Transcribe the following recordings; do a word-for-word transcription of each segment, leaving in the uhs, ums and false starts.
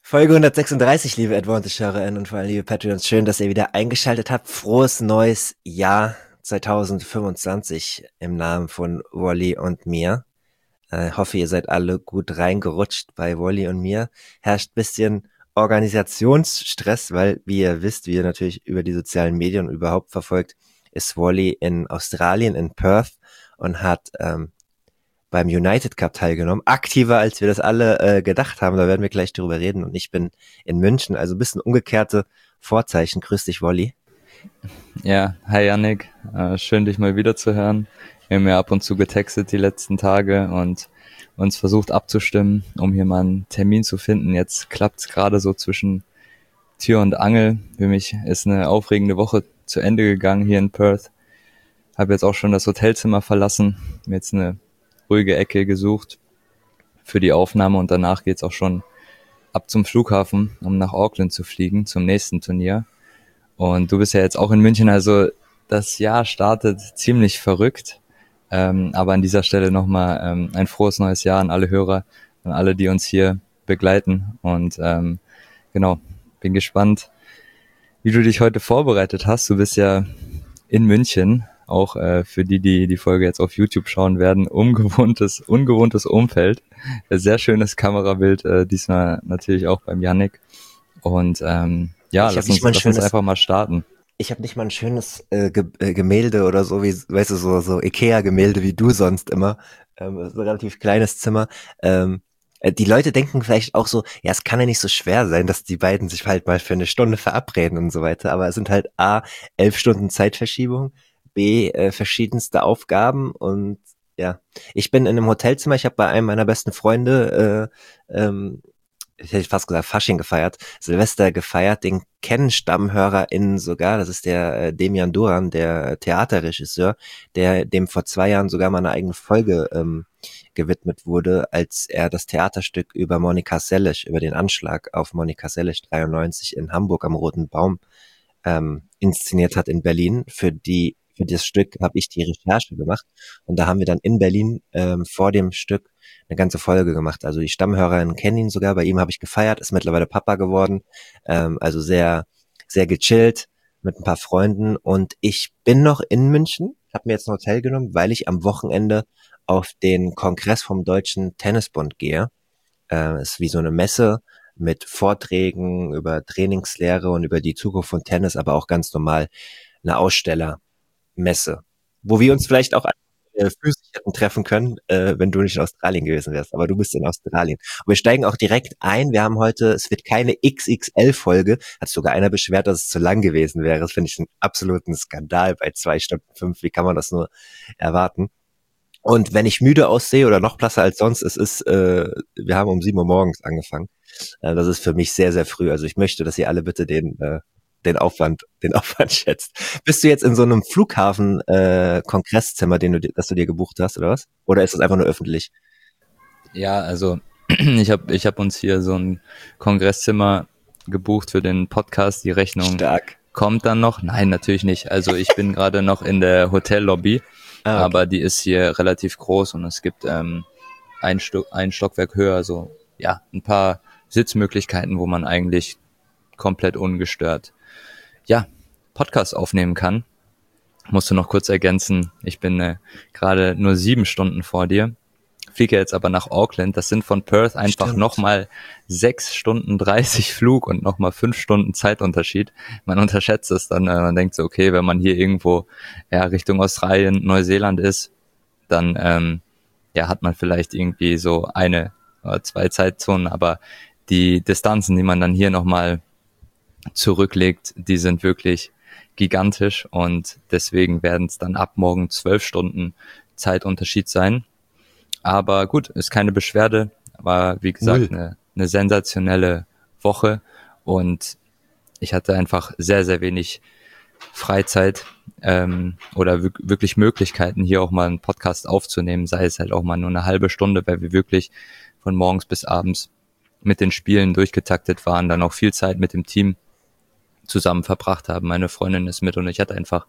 Folge hundertsechsunddreißig, liebe Advantage-HörerInnen und vor allem liebe Patreons, schön, dass ihr wieder eingeschaltet habt. Frohes neues Jahr zweitausendfünfundzwanzig im Namen von Wally und mir. Ich äh, hoffe, ihr seid alle gut reingerutscht. Bei Wally und mir herrscht bisschen Organisationsstress, weil, wie ihr wisst, wie ihr natürlich über die sozialen Medien überhaupt verfolgt, ist Wally in Australien, in Perth und hat ähm, beim United Cup teilgenommen, aktiver als wir das alle äh, gedacht haben, da werden wir gleich drüber reden und ich bin in München, also ein bisschen umgekehrte Vorzeichen. Grüß dich, Wally. Ja, hi Yannick, äh, schön dich mal wieder zu hören. Wir haben ja ab und zu getextet die letzten Tage und uns versucht abzustimmen, um hier mal einen Termin zu finden. Jetzt klappt's gerade so zwischen Tür und Angel. Für mich ist eine aufregende Woche zu Ende gegangen hier in Perth. Habe jetzt auch schon das Hotelzimmer verlassen, mir jetzt eine ruhige Ecke gesucht für die Aufnahme und danach geht's auch schon ab zum Flughafen, um nach Auckland zu fliegen, zum nächsten Turnier. Und du bist ja jetzt auch in München, also das Jahr startet ziemlich verrückt. Ähm, aber an dieser Stelle nochmal ähm, ein frohes neues Jahr an alle Hörer, an alle, die uns hier begleiten. Und ähm, genau, bin gespannt, wie du dich heute vorbereitet hast. Du bist ja in München, auch äh, für die, die die Folge jetzt auf YouTube schauen werden, ungewohntes, ungewohntes Umfeld. Sehr schönes Kamerabild, äh, diesmal natürlich auch beim Yannick. Und ähm, ja, lass uns, lass uns einfach mal starten. Ich habe nicht mal ein schönes äh, Ge äh, Gemälde oder so, wie, weißt du, so so Ikea-Gemälde wie du sonst immer. Ähm, das ist ein relativ kleines Zimmer. Ähm, äh, die Leute denken vielleicht auch so, ja, es kann ja nicht so schwer sein, dass die beiden sich halt mal für eine Stunde verabreden und so weiter. Aber es sind halt A, elf Stunden Zeitverschiebung, B, äh, verschiedenste Aufgaben und ja, ich bin in einem Hotelzimmer, ich habe bei einem meiner besten Freunde äh, ähm, ich hätte fast gesagt Fasching gefeiert, Silvester gefeiert, den kennen StammhörerInnen sogar, das ist der äh, Demian Duran, der Theaterregisseur, der dem vor zwei Jahren sogar mal eine eigene Folge ähm, gewidmet wurde, als er das Theaterstück über Monika Seles, über den Anschlag auf Monika Seles dreiundneunzig in Hamburg am Roten Baum ähm, inszeniert hat in Berlin. Für die für das Stück habe ich die Recherche gemacht und da haben wir dann in Berlin ähm, vor dem Stück eine ganze Folge gemacht. Also die Stammhörerinnen kennen ihn sogar, bei ihm habe ich gefeiert, ist mittlerweile Papa geworden, ähm, also sehr, sehr gechillt mit ein paar Freunden und ich bin noch in München, habe mir jetzt ein Hotel genommen, weil ich am Wochenende auf den Kongress vom Deutschen Tennisbund gehe. Äh, ist wie so eine Messe mit Vorträgen über Trainingslehre und über die Zukunft von Tennis, aber auch ganz normal eine Ausstellermesse, wo wir uns vielleicht auch äh, physisch hätten treffen können, äh, wenn du nicht in Australien gewesen wärst. Aber du bist in Australien. Und wir steigen auch direkt ein. Wir haben heute, es wird keine X X L-Folge. Hat sogar einer beschwert, dass es zu lang gewesen wäre. Das finde ich einen absoluten Skandal bei zwei Stunden fünf. Wie kann man das nur erwarten? Und wenn ich müde aussehe oder noch blasser als sonst, es ist, äh, wir haben um sieben Uhr morgens angefangen. Äh, das ist für mich sehr, sehr früh. Also ich möchte, dass ihr alle bitte den äh, den Aufwand, den Aufwand schätzt. Bist du jetzt in so einem Flughafen äh, Kongresszimmer, den du, das du dir gebucht hast, oder was? Oder ist das einfach nur öffentlich? Ja, also ich habe ich hab uns hier so ein Kongresszimmer gebucht für den Podcast. Die Rechnung Stark. Kommt dann noch. Nein, natürlich nicht. Also ich bin gerade noch in der Hotellobby, ah, okay. Aber die ist hier relativ groß und es gibt ähm, ein, Sto- ein Stockwerk höher, so ja, ein paar Sitzmöglichkeiten, wo man eigentlich komplett ungestört ja, Podcast aufnehmen kann. Musst du noch kurz ergänzen, ich bin äh, gerade nur sieben Stunden vor dir, fliege jetzt aber nach Auckland, das sind von Perth einfach nochmal sechs Stunden dreißig Flug und nochmal fünf Stunden Zeitunterschied. Man unterschätzt es dann, äh, man denkt so, okay, wenn man hier irgendwo ja, Richtung Australien, Neuseeland ist, dann ähm, ja, hat man vielleicht irgendwie so eine oder zwei Zeitzonen, aber die Distanzen, die man dann hier nochmal zurücklegt, die sind wirklich gigantisch und deswegen werden es dann ab morgen zwölf Stunden Zeitunterschied sein. Aber gut, ist keine Beschwerde, war wie gesagt eine, eine sensationelle Woche und ich hatte einfach sehr, sehr wenig Freizeit ähm, oder w- wirklich Möglichkeiten, hier auch mal einen Podcast aufzunehmen, sei es halt auch mal nur eine halbe Stunde, weil wir wirklich von morgens bis abends mit den Spielen durchgetaktet waren, dann auch viel Zeit mit dem Team zusammen verbracht haben. Meine Freundin ist mit und ich hatte einfach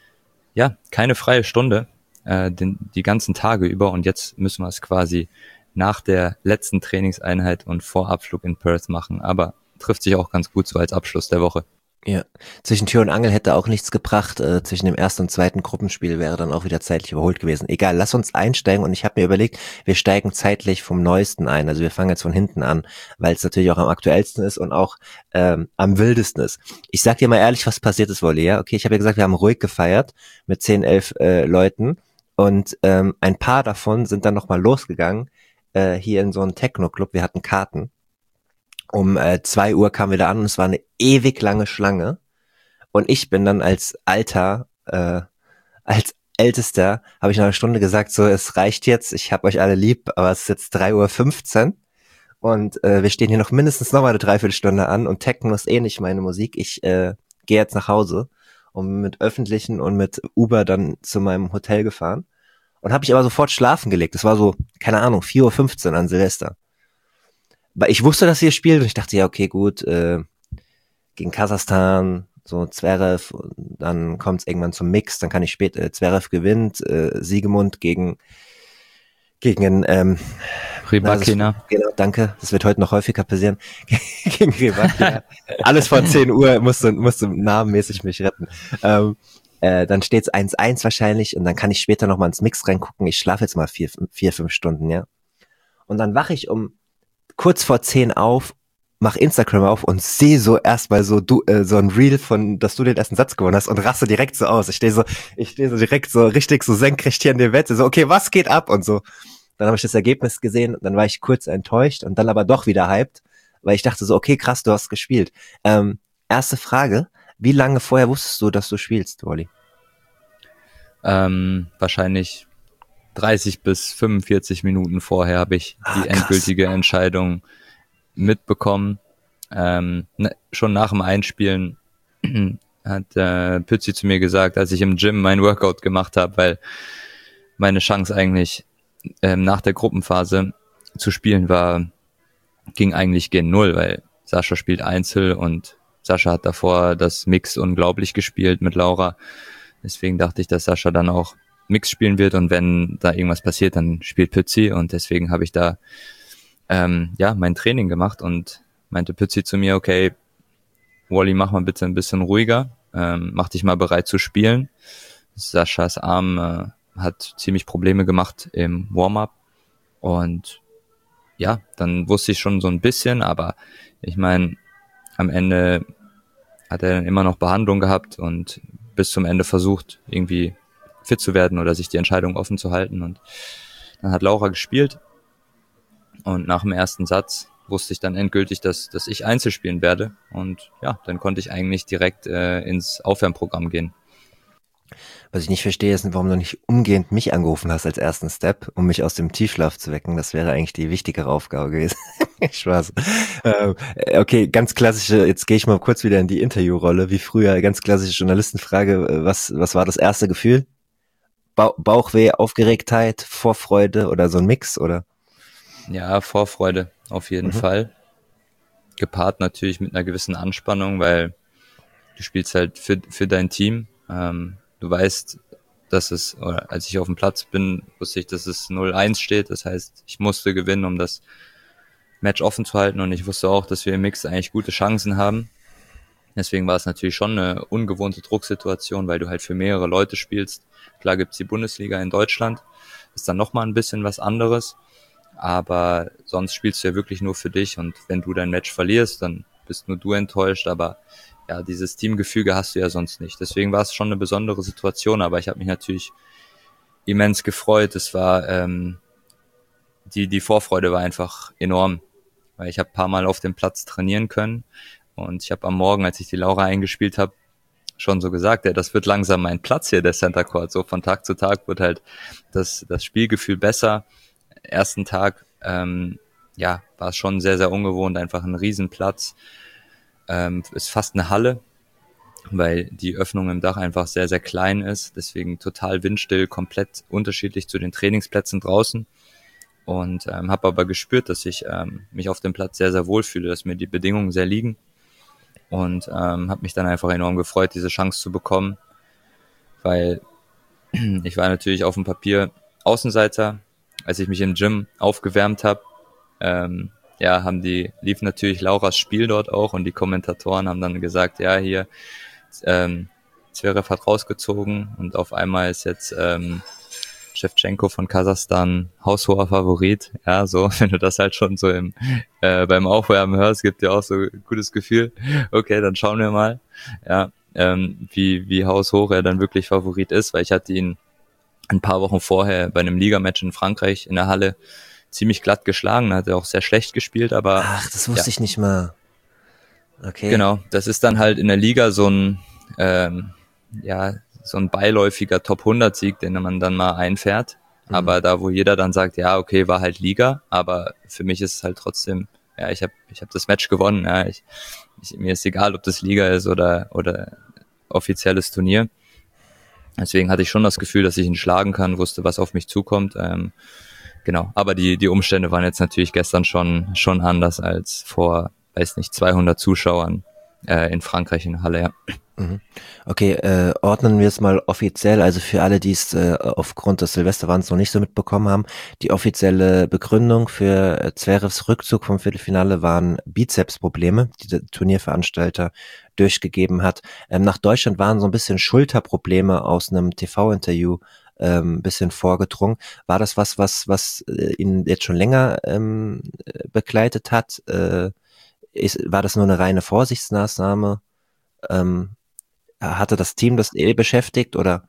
ja keine freie Stunde äh, den, die ganzen Tage über und jetzt müssen wir es quasi nach der letzten Trainingseinheit und vor Abflug in Perth machen, aber trifft sich auch ganz gut so als Abschluss der Woche. Ja, zwischen Tür und Angel hätte auch nichts gebracht. Äh, zwischen dem ersten und zweiten Gruppenspiel wäre dann auch wieder zeitlich überholt gewesen. Egal, lass uns einsteigen und ich habe mir überlegt, wir steigen zeitlich vom Neuesten ein. Also wir fangen jetzt von hinten an, weil es natürlich auch am aktuellsten ist und auch ähm, am wildesten ist. Ich sag dir mal ehrlich, was passiert ist, Wolli, ja? Okay, ich habe ja gesagt, wir haben ruhig gefeiert mit zehn, elf äh, Leuten und ähm, ein paar davon sind dann nochmal losgegangen äh, hier in so einen Techno-Club. Wir hatten Karten. Um äh, zwei Uhr kamen wir da an und es war eine ewig lange Schlange. Und ich bin dann als Alter, äh, als Ältester, habe ich nach einer Stunde gesagt, so, es reicht jetzt, ich hab euch alle lieb, aber es ist jetzt drei Uhr fünfzehn und äh, wir stehen hier noch mindestens noch mal eine Dreiviertelstunde an und Techno ist eh nicht meine Musik. Ich äh, gehe jetzt nach Hause und mit Öffentlichen und mit Uber dann zu meinem Hotel gefahren und habe mich aber sofort schlafen gelegt. Es war so, keine Ahnung, vier Uhr fünfzehn an Silvester. Weil ich wusste, dass ihr spielt und ich dachte, ja, okay, gut, äh, gegen Kasachstan, so Zverev, dann kommt es irgendwann zum Mix, dann kann ich später, äh, Zverev gewinnt, äh, Siegemund gegen gegen einen, ähm, Rybakina. Genau, danke, das wird heute noch häufiger passieren, gegen Rybakina. Alles vor zehn Uhr, musste, musste namenmäßig mich retten. Ähm, äh, dann steht's eins eins wahrscheinlich und dann kann ich später noch mal ins Mix reingucken, ich schlafe jetzt mal vier, vier, fünf Stunden, ja. Und dann wache ich um kurz vor zehn auf, mach Instagram auf und sehe so erstmal so du äh, so ein Reel von, dass du den ersten Satz gewonnen hast und raste direkt so aus. Ich stehe so, ich stehe so direkt so richtig so senkrecht hier in der Wette, so okay, was geht ab und so. Dann habe ich das Ergebnis gesehen, dann war ich kurz enttäuscht und dann aber doch wieder hyped, weil ich dachte so, okay, krass, du hast gespielt. Ähm, erste Frage, wie lange vorher wusstest du, dass du spielst, Wolli? Ähm, wahrscheinlich dreißig bis fünfundvierzig Minuten vorher habe ich Ah, die krass. endgültige Entscheidung mitbekommen. Ähm, ne, schon nach dem Einspielen hat äh, Pützi zu mir gesagt, als ich im Gym mein Workout gemacht habe, weil meine Chance eigentlich ähm, nach der Gruppenphase zu spielen war, ging eigentlich gen Null, weil Sascha spielt Einzel und Sascha hat davor das Mix unglaublich gespielt mit Laura. Deswegen dachte ich, dass Sascha dann auch Mix spielen wird und wenn da irgendwas passiert, dann spielt Pützi und deswegen habe ich da ähm, ja mein Training gemacht und meinte Pützi zu mir, okay, Wally, mach mal bitte ein bisschen ruhiger, ähm, mach dich mal bereit zu spielen. Saschas Arm äh, hat ziemlich Probleme gemacht im Warm-up und ja, dann wusste ich schon so ein bisschen, aber ich meine, am Ende hat er dann immer noch Behandlung gehabt und bis zum Ende versucht, irgendwie fit zu werden oder sich die Entscheidung offen zu halten. Und dann hat Laura gespielt und nach dem ersten Satz wusste ich dann endgültig, dass, dass ich Einzel spielen werde. Und ja, dann konnte ich eigentlich direkt äh, ins Aufwärmprogramm gehen. Was ich nicht verstehe, ist, warum du nicht umgehend mich angerufen hast als ersten Step, um mich aus dem Tiefschlaf zu wecken. Das wäre eigentlich die wichtigere Aufgabe gewesen. Spaß. Ähm, okay, ganz klassische, jetzt gehe ich mal kurz wieder in die Interviewrolle, wie früher, ganz klassische Journalistenfrage. Was, was war das erste Gefühl? Ba- Bauchweh, Aufgeregtheit, Vorfreude oder so ein Mix, oder? Ja, Vorfreude auf jeden Mhm. Fall. Gepaart natürlich mit einer gewissen Anspannung, weil du spielst halt für, für dein Team. Ähm, du weißt, dass es, oder als ich auf dem Platz bin, wusste ich, dass es null eins steht. Das heißt, ich musste gewinnen, um das Match offen zu halten und ich wusste auch, dass wir im Mix eigentlich gute Chancen haben. Deswegen war es natürlich schon eine ungewohnte Drucksituation, weil du halt für mehrere Leute spielst. Klar gibt's die Bundesliga in Deutschland, ist dann nochmal ein bisschen was anderes, aber sonst spielst du ja wirklich nur für dich und wenn du dein Match verlierst, dann bist nur du enttäuscht, aber ja, dieses Teamgefüge hast du ja sonst nicht. Deswegen war es schon eine besondere Situation, aber ich habe mich natürlich immens gefreut. Es war, ähm, die, die Vorfreude war einfach enorm, weil ich habe ein paar Mal auf dem Platz trainieren können und ich habe am Morgen, als ich die Laura eingespielt habe, schon so gesagt, ja, das wird langsam mein Platz hier, der Center Court. So von Tag zu Tag wird halt das, das Spielgefühl besser. Ersten Tag, ähm, ja, war es schon sehr, sehr ungewohnt, einfach ein Riesenplatz. Ähm, ist fast eine Halle, weil die Öffnung im Dach einfach sehr, sehr klein ist. Deswegen total windstill, komplett unterschiedlich zu den Trainingsplätzen draußen. Und ähm, habe aber gespürt, dass ich ähm, mich auf dem Platz sehr, sehr wohl fühle, dass mir die Bedingungen sehr liegen. Und ähm, habe mich dann einfach enorm gefreut, diese Chance zu bekommen, weil ich war natürlich auf dem Papier Außenseiter als ich mich im Gym aufgewärmt habe, ähm, ja, haben die, lief natürlich Lauras Spiel dort auch und die Kommentatoren haben dann gesagt, ja, hier, ähm, Zverev hat rausgezogen und auf einmal ist jetzt ähm, Shevchenko von Kasachstan haushoher Favorit. Ja, so, wenn du das halt schon so im äh, beim Aufwärmen hörst, gibt dir auch so ein gutes Gefühl. Okay, dann schauen wir mal, ja, ähm, wie wie haushoch er dann wirklich Favorit ist, weil ich hatte ihn ein paar Wochen vorher bei einem Ligamatch in Frankreich in der Halle ziemlich glatt geschlagen, hat er auch sehr schlecht gespielt, aber ach, das wusste ja, ich nicht mal. Okay. Genau, das ist dann halt in der Liga so ein ähm, ja, so ein beiläufiger Top hundert Sieg, den man dann mal einfährt. Mhm. Aber da, wo jeder dann sagt, ja, okay, war halt Liga, aber für mich ist es halt trotzdem, ja, ich habe ich hab das Match gewonnen. Ja, ich, ich, mir ist egal, ob das Liga ist oder oder offizielles Turnier. Deswegen hatte ich schon das Gefühl, dass ich ihn schlagen kann, wusste, was auf mich zukommt. Ähm, genau, aber die die Umstände waren jetzt natürlich gestern schon schon anders als vor, weiß nicht, zweihundert Zuschauern äh, in Frankreich in der Halle. Ja. Okay, äh, ordnen wir es mal offiziell, also für alle, die es äh, aufgrund des Silvesterwands noch nicht so mitbekommen haben, die offizielle Begründung für äh, Zverevs Rückzug vom Viertelfinale waren Bizepsprobleme, die der Turnierveranstalter durchgegeben hat. Ähm, nach Deutschland waren so ein bisschen Schulterprobleme aus einem T V-Interview ähm, bisschen vorgedrungen. War das was, was, was äh, ihn jetzt schon länger ähm, begleitet hat? Äh, ist, war das nur eine reine Vorsichtsmaßnahme? Ähm, Hatte das Team das eh beschäftigt oder?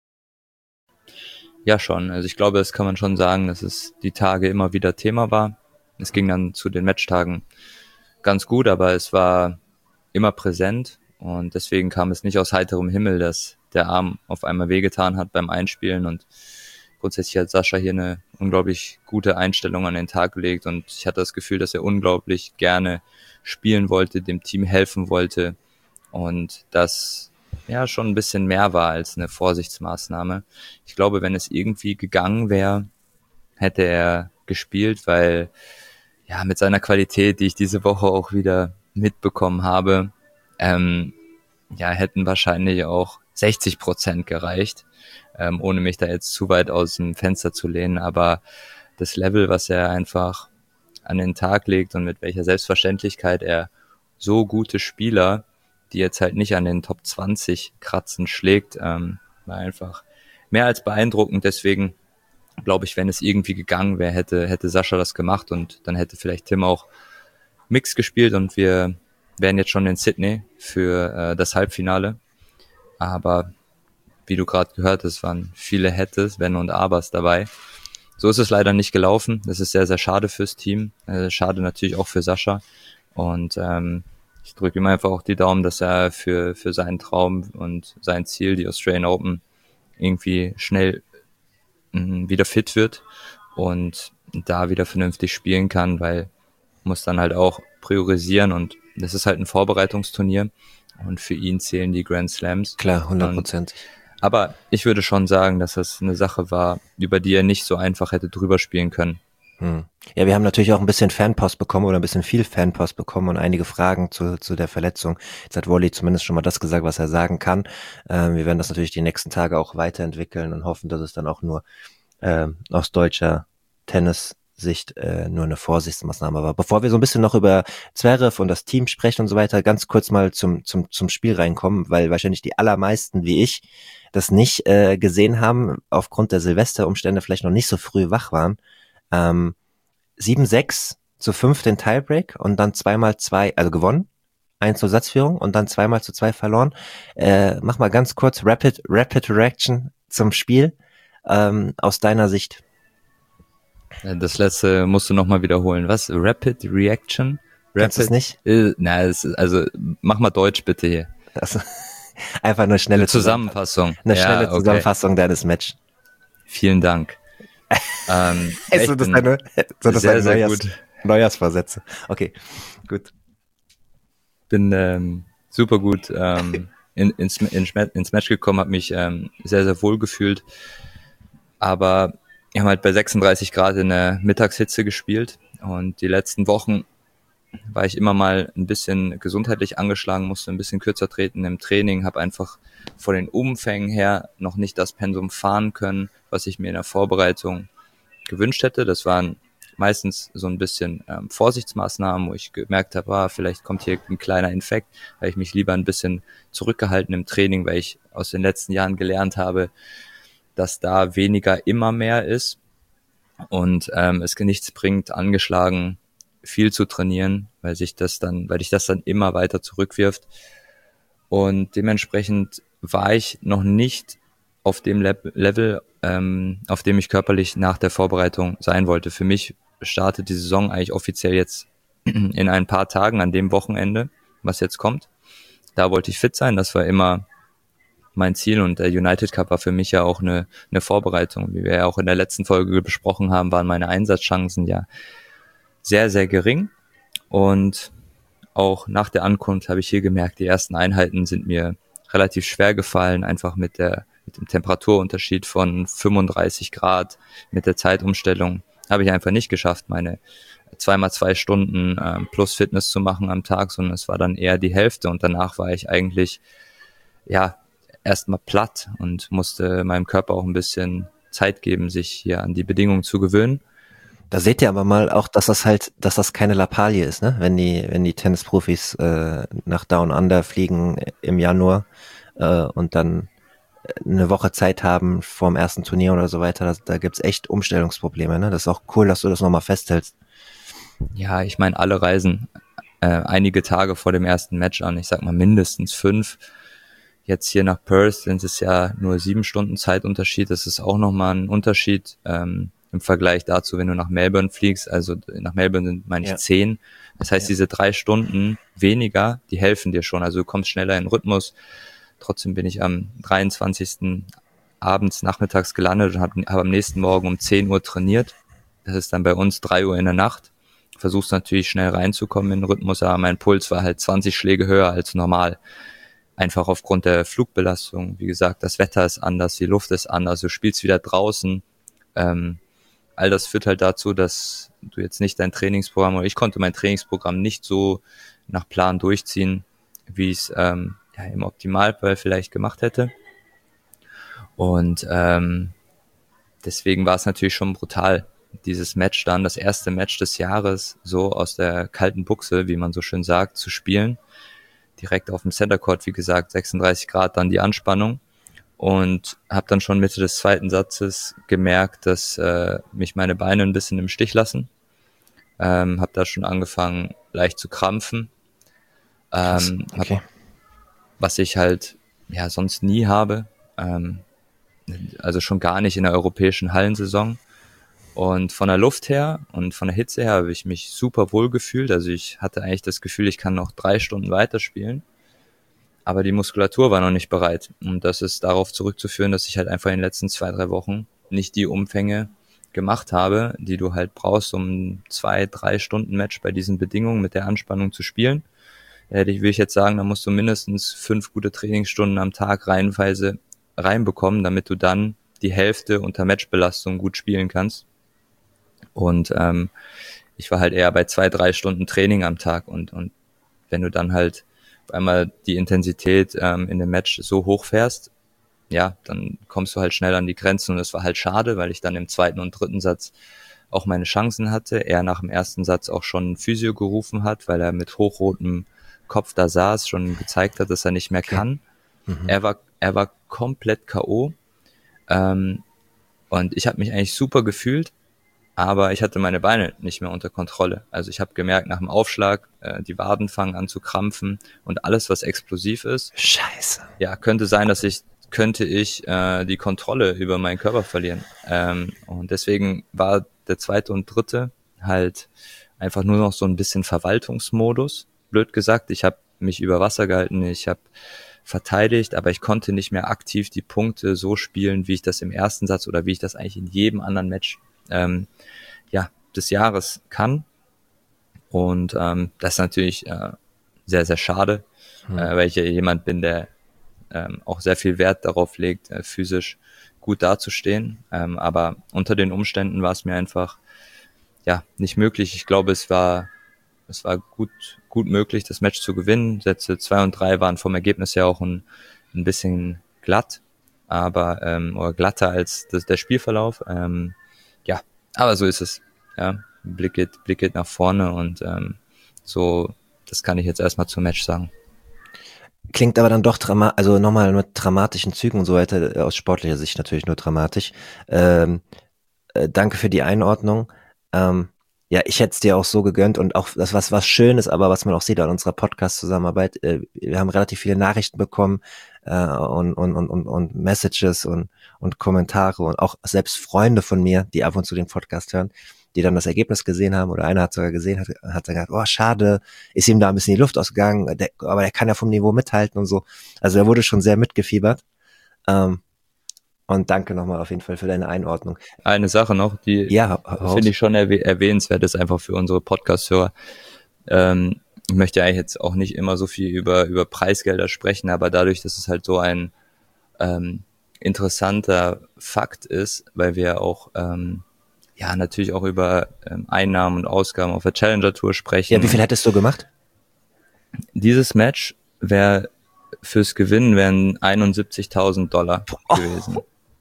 Ja, schon. Also ich glaube, das kann man schon sagen, dass es die Tage immer wieder Thema war. Es ging dann zu den Matchtagen ganz gut, aber es war immer präsent und deswegen kam es nicht aus heiterem Himmel, dass der Arm auf einmal wehgetan hat beim Einspielen und grundsätzlich hat Sascha hier eine unglaublich gute Einstellung an den Tag gelegt und ich hatte das Gefühl, dass er unglaublich gerne spielen wollte, dem Team helfen wollte und das ja schon ein bisschen mehr war als eine Vorsichtsmaßnahme. Ich glaube, wenn es irgendwie gegangen wäre, hätte er gespielt, weil ja mit seiner Qualität, die ich diese Woche auch wieder mitbekommen habe, ähm, ja hätten wahrscheinlich auch sechzig Prozent gereicht, ähm, ohne mich da jetzt zu weit aus dem Fenster zu lehnen. Aber das Level, was er einfach an den Tag legt und mit welcher Selbstverständlichkeit er so gute Spieler, die jetzt halt nicht an den Top zwanzig kratzen, schlägt, ähm, war einfach mehr als beeindruckend. Deswegen glaube ich, wenn es irgendwie gegangen wäre, hätte hätte Sascha das gemacht und dann hätte vielleicht Tim auch Mix gespielt und wir wären jetzt schon in Sydney für äh, das Halbfinale. Aber wie du gerade gehört hast, waren viele Hättes, Wenn und Abers dabei. So ist es leider nicht gelaufen. Das ist sehr, sehr schade fürs Team. Äh, schade natürlich auch für Sascha. Und ähm, ich drücke ihm einfach auch die Daumen, dass er für für seinen Traum und sein Ziel, die Australian Open, irgendwie schnell mh, wieder fit wird und da wieder vernünftig spielen kann, weil muss dann halt auch priorisieren und das ist halt ein Vorbereitungsturnier und für ihn zählen die Grand Slams. Klar, hundertprozentig. Aber ich würde schon sagen, dass das eine Sache war, über die er nicht so einfach hätte drüber spielen können. Hm. Ja, wir haben natürlich auch ein bisschen Fanpost bekommen oder ein bisschen viel Fanpost bekommen und einige Fragen zu, zu der Verletzung. Jetzt hat Wally zumindest schon mal das gesagt, was er sagen kann. Ähm, wir werden das natürlich die nächsten Tage auch weiterentwickeln und hoffen, dass es dann auch nur äh, aus deutscher Tennis-Sicht äh, nur eine Vorsichtsmaßnahme war. Bevor wir so ein bisschen noch über Zverev und das Team sprechen und so weiter, ganz kurz mal zum, zum, zum Spiel reinkommen, weil wahrscheinlich die allermeisten wie ich das nicht äh, gesehen haben, aufgrund der Silvesterumstände vielleicht noch nicht so früh wach waren. Ähm, sieben sechs zu fünf den Tiebreak und dann zweimal zwei, also gewonnen, eins zur Satzführung und dann zweimal zu zwei verloren. Äh, mach mal ganz kurz Rapid, Rapid Reaction zum Spiel ähm, aus deiner Sicht. Das letzte musst du nochmal wiederholen. Was? Rapid Reaction? Rapid? Kennst du es nicht? Äh, na, es ist, also mach mal Deutsch bitte hier. Also, einfach eine schnelle Zusammenfassung. Eine ja, schnelle okay. Zusammenfassung deines Matches. Vielen Dank. ähm, Hey, so das deine, so das sehr, deine sehr Neujahrs, gut. Neujahrsvorsätze. Okay, gut. Bin ähm, super gut ähm, in, ins, in, ins Match gekommen, habe mich ähm, sehr, sehr wohl gefühlt. Aber wir haben halt bei sechsunddreißig Grad in der Mittagshitze gespielt und die letzten Wochen war ich immer mal ein bisschen gesundheitlich angeschlagen, musste ein bisschen kürzer treten im Training, habe einfach von den Umfängen her noch nicht das Pensum fahren können, was ich mir in der Vorbereitung gewünscht hätte. Das waren meistens so ein bisschen ähm, Vorsichtsmaßnahmen, wo ich gemerkt habe, ah, vielleicht kommt hier ein kleiner Infekt, weil ich mich lieber ein bisschen zurückgehalten im Training, weil ich aus den letzten Jahren gelernt habe, dass da weniger immer mehr ist und ähm, es nichts bringt, angeschlagen viel zu trainieren, weil sich das dann, weil dich das dann immer weiter zurückwirft. Und dementsprechend war ich noch nicht auf dem Level, ähm, auf dem ich körperlich nach der Vorbereitung sein wollte. Für mich startet die Saison eigentlich offiziell jetzt in ein paar Tagen, an dem Wochenende, was jetzt kommt. Da wollte ich fit sein, das war immer mein Ziel und der United Cup war für mich ja auch eine, eine Vorbereitung. Wie wir ja auch in der letzten Folge besprochen haben, waren meine Einsatzchancen ja sehr, sehr gering und auch nach der Ankunft habe ich hier gemerkt, die ersten Einheiten sind mir relativ schwer gefallen, einfach mit der mit dem Temperaturunterschied von fünfunddreißig Grad, mit der Zeitumstellung habe ich einfach nicht geschafft, meine zweimal zwei Stunden äh, plus Fitness zu machen am Tag, sondern es war dann eher die Hälfte und danach war ich eigentlich ja erstmal platt und musste meinem Körper auch ein bisschen Zeit geben, sich hier an die Bedingungen zu gewöhnen. Da seht ihr aber mal auch, dass das halt, dass das keine Lappalie ist, ne? Wenn die, wenn die Tennisprofis äh, nach Down Under fliegen im Januar äh, und dann eine Woche Zeit haben vorm ersten Turnier oder so weiter, da, da gibt's echt Umstellungsprobleme, ne? Das ist auch cool, dass du das nochmal festhältst. Ja, ich meine, alle reisen äh, einige Tage vor dem ersten Match an, ich sag mal mindestens fünf. Jetzt hier nach Perth sind es ja nur sieben Stunden Zeitunterschied, das ist auch nochmal ein Unterschied, ähm, im Vergleich dazu, wenn du nach Melbourne fliegst, also nach Melbourne sind, meine ich, ja. zehn. Das heißt, ja. diese drei Stunden weniger, die helfen dir schon. Also du kommst schneller in den Rhythmus. Trotzdem bin ich am dreiundzwanzigsten abends, nachmittags gelandet und habe hab am nächsten Morgen um zehn Uhr trainiert. Das ist dann bei uns drei Uhr in der Nacht. Versuchst natürlich schnell reinzukommen in den Rhythmus, aber mein Puls war halt zwanzig Schläge höher als normal. Einfach aufgrund der Flugbelastung. Wie gesagt, das Wetter ist anders, die Luft ist anders, du spielst wieder draußen. Ähm, All das führt halt dazu, dass du jetzt nicht dein Trainingsprogramm, oder ich konnte mein Trainingsprogramm nicht so nach Plan durchziehen, wie ich es ähm, ja, im Optimalfall vielleicht gemacht hätte. Und ähm, deswegen war es natürlich schon brutal, dieses Match dann, das erste Match des Jahres, so aus der kalten Buchse, wie man so schön sagt, zu spielen. Direkt auf dem Center Court, wie gesagt, sechsunddreißig Grad, dann die Anspannung. Und habe dann schon Mitte des zweiten Satzes gemerkt, dass äh, mich meine Beine ein bisschen im Stich lassen. Ähm, habe da schon angefangen, leicht zu krampfen. Ähm, okay. hab, was ich halt ja sonst nie habe. Ähm, also schon gar nicht in der europäischen Hallensaison. Und von der Luft her und von der Hitze her habe ich mich super wohl gefühlt. Also ich hatte eigentlich das Gefühl, ich kann noch drei Stunden weiterspielen. Aber die Muskulatur war noch nicht bereit. Und das ist darauf zurückzuführen, dass ich halt einfach in den letzten zwei, drei Wochen nicht die Umfänge gemacht habe, die du halt brauchst, um ein zwei, drei Stunden Match bei diesen Bedingungen mit der Anspannung zu spielen. Da hätte ich, will ich jetzt sagen, da musst du mindestens fünf gute Trainingsstunden am Tag reihenweise reinbekommen, damit du dann die Hälfte unter Matchbelastung gut spielen kannst. Und ähm, ich war halt eher bei zwei, drei Stunden Training am Tag. Und, und wenn du dann halt auf einmal die Intensität ähm, in dem Match so hoch fährst, ja, dann kommst du halt schnell an die Grenzen und es war halt schade, weil ich dann im zweiten und dritten Satz auch meine Chancen hatte. Er nach dem ersten Satz auch schon Physio gerufen hat, weil er mit hochrotem Kopf da saß, schon gezeigt hat, dass er nicht mehr okay. kann. Mhm. Er war er war komplett K O ähm, und ich habe mich eigentlich super gefühlt, aber ich hatte meine Beine nicht mehr unter Kontrolle. Also ich habe gemerkt, nach dem Aufschlag, äh, die Waden fangen an zu krampfen und alles, was explosiv ist, Scheiße. Ja, könnte sein, dass ich könnte ich äh, die Kontrolle über meinen Körper verlieren. Ähm, und deswegen war der zweite und dritte halt einfach nur noch so ein bisschen Verwaltungsmodus. Blöd gesagt, ich habe mich über Wasser gehalten, ich habe verteidigt, aber ich konnte nicht mehr aktiv die Punkte so spielen, wie ich das im ersten Satz oder wie ich das eigentlich in jedem anderen Match ähm, ja, des Jahres kann. Und ähm, das ist natürlich äh, sehr, sehr schade, hm. äh, weil ich ja jemand bin, der ähm, auch sehr viel Wert darauf legt, äh, physisch gut dazustehen. Ähm, aber unter den Umständen war es mir einfach ja nicht möglich. Ich glaube, es war es war gut gut möglich, das Match zu gewinnen. Sätze zwei und drei waren vom Ergebnis ja auch ein, ein bisschen glatt, aber ähm, oder glatter als das, der Spielverlauf. Ähm, ja, aber so ist es. Ja, Blick geht, Blick geht nach vorne und ähm, so, das kann ich jetzt erstmal zum Match sagen. Klingt aber dann doch drama also nochmal mit dramatischen Zügen und so weiter, äh, aus sportlicher Sicht natürlich nur dramatisch. Ähm, äh, danke für die Einordnung. Ähm, ja, ich hätte es dir auch so gegönnt und auch das was was Schönes, aber was man auch sieht an unserer Podcast-Zusammenarbeit, äh, wir haben relativ viele Nachrichten bekommen äh, und, und, und, und, und Messages und, und Kommentare und auch selbst Freunde von mir, die ab und zu den Podcast hören, die dann das Ergebnis gesehen haben oder einer hat sogar gesehen, hat, hat dann gesagt, oh schade, ist ihm da ein bisschen die Luft ausgegangen, der, aber der kann ja vom Niveau mithalten und so. Also er wurde schon sehr mitgefiebert. Ähm, und danke nochmal auf jeden Fall für deine Einordnung. Eine Sache noch, die ja, finde ich schon erwäh- erwähnenswert ist, einfach für unsere Podcast-Hörer. Ähm, ich möchte eigentlich jetzt auch nicht immer so viel über, über Preisgelder sprechen, aber dadurch, dass es halt so ein ähm, interessanter Fakt ist, weil wir auch ähm, ja natürlich auch über ähm, Einnahmen und Ausgaben auf der Challenger Tour sprechen. Ja, wie viel hättest du gemacht? Dieses Match wäre fürs Gewinnen wären einundsiebzigtausend Dollar gewesen.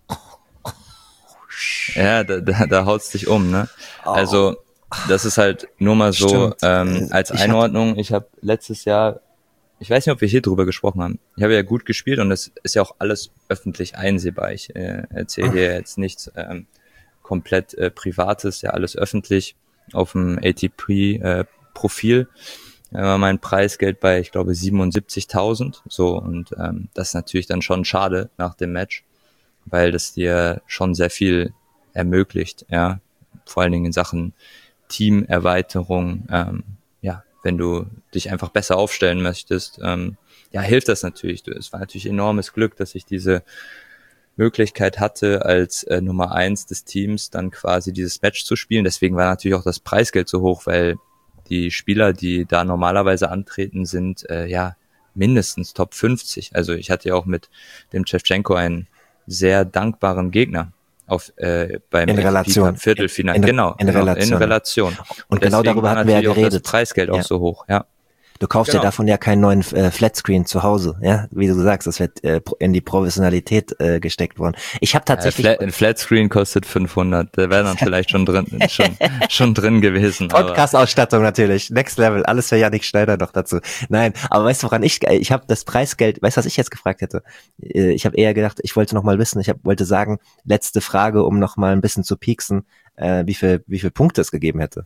Ja, da, da, da haut's dich um, ne? Also das ist halt nur mal so ähm, als Ich Einordnung. Ich habe letztes Jahr, ich weiß nicht, ob wir hier drüber gesprochen haben. Ich habe ja gut gespielt und das ist ja auch alles öffentlich einsehbar. Ich äh, erzähle hier jetzt nichts ähm, komplett äh, Privates, ja alles öffentlich auf dem A T P-Profil. Äh, war mein Preisgeld bei, ich glaube, siebenundsiebzigtausend. So, und ähm, das ist natürlich dann schon schade nach dem Match, weil das dir schon sehr viel ermöglicht, ja, vor allen Dingen in Sachen Teamerweiterung, ähm, ja, wenn du dich einfach besser aufstellen möchtest, ähm, ja, hilft das natürlich. Es war natürlich enormes Glück, dass ich diese Möglichkeit hatte, als äh, Nummer eins des Teams dann quasi dieses Match zu spielen. Deswegen war natürlich auch das Preisgeld so hoch, weil die Spieler, die da normalerweise antreten, sind äh, ja mindestens Top fünfzig. Also ich hatte ja auch mit dem Shevchenko einen sehr dankbaren Gegner auf äh, beim in Relation Viertelfinale. in, in, genau, in genau, Relation. in Relation. Und, und genau darüber hatten wir ja geredet. Das Preisgeld ja. auch so hoch, ja. Du kaufst Genau. ja davon ja keinen neuen äh, Flatscreen zu Hause, ja, wie du sagst, das wird äh, in die Professionalität äh, gesteckt worden. Ich habe tatsächlich ja, Flat, ein Flatscreen kostet fünfhundert, der wäre dann vielleicht schon drin, schon schon drin gewesen. Podcast-Ausstattung natürlich, Next Level, alles für Yannick Schneider noch dazu. Nein, aber weißt du, woran ich, ich habe das Preisgeld, weißt du, was ich jetzt gefragt hätte? Ich habe eher gedacht, ich wollte noch mal wissen, ich hab, wollte sagen, letzte Frage, um noch mal ein bisschen zu pieksen, äh, wie viel, wie viel Punkte es gegeben hätte.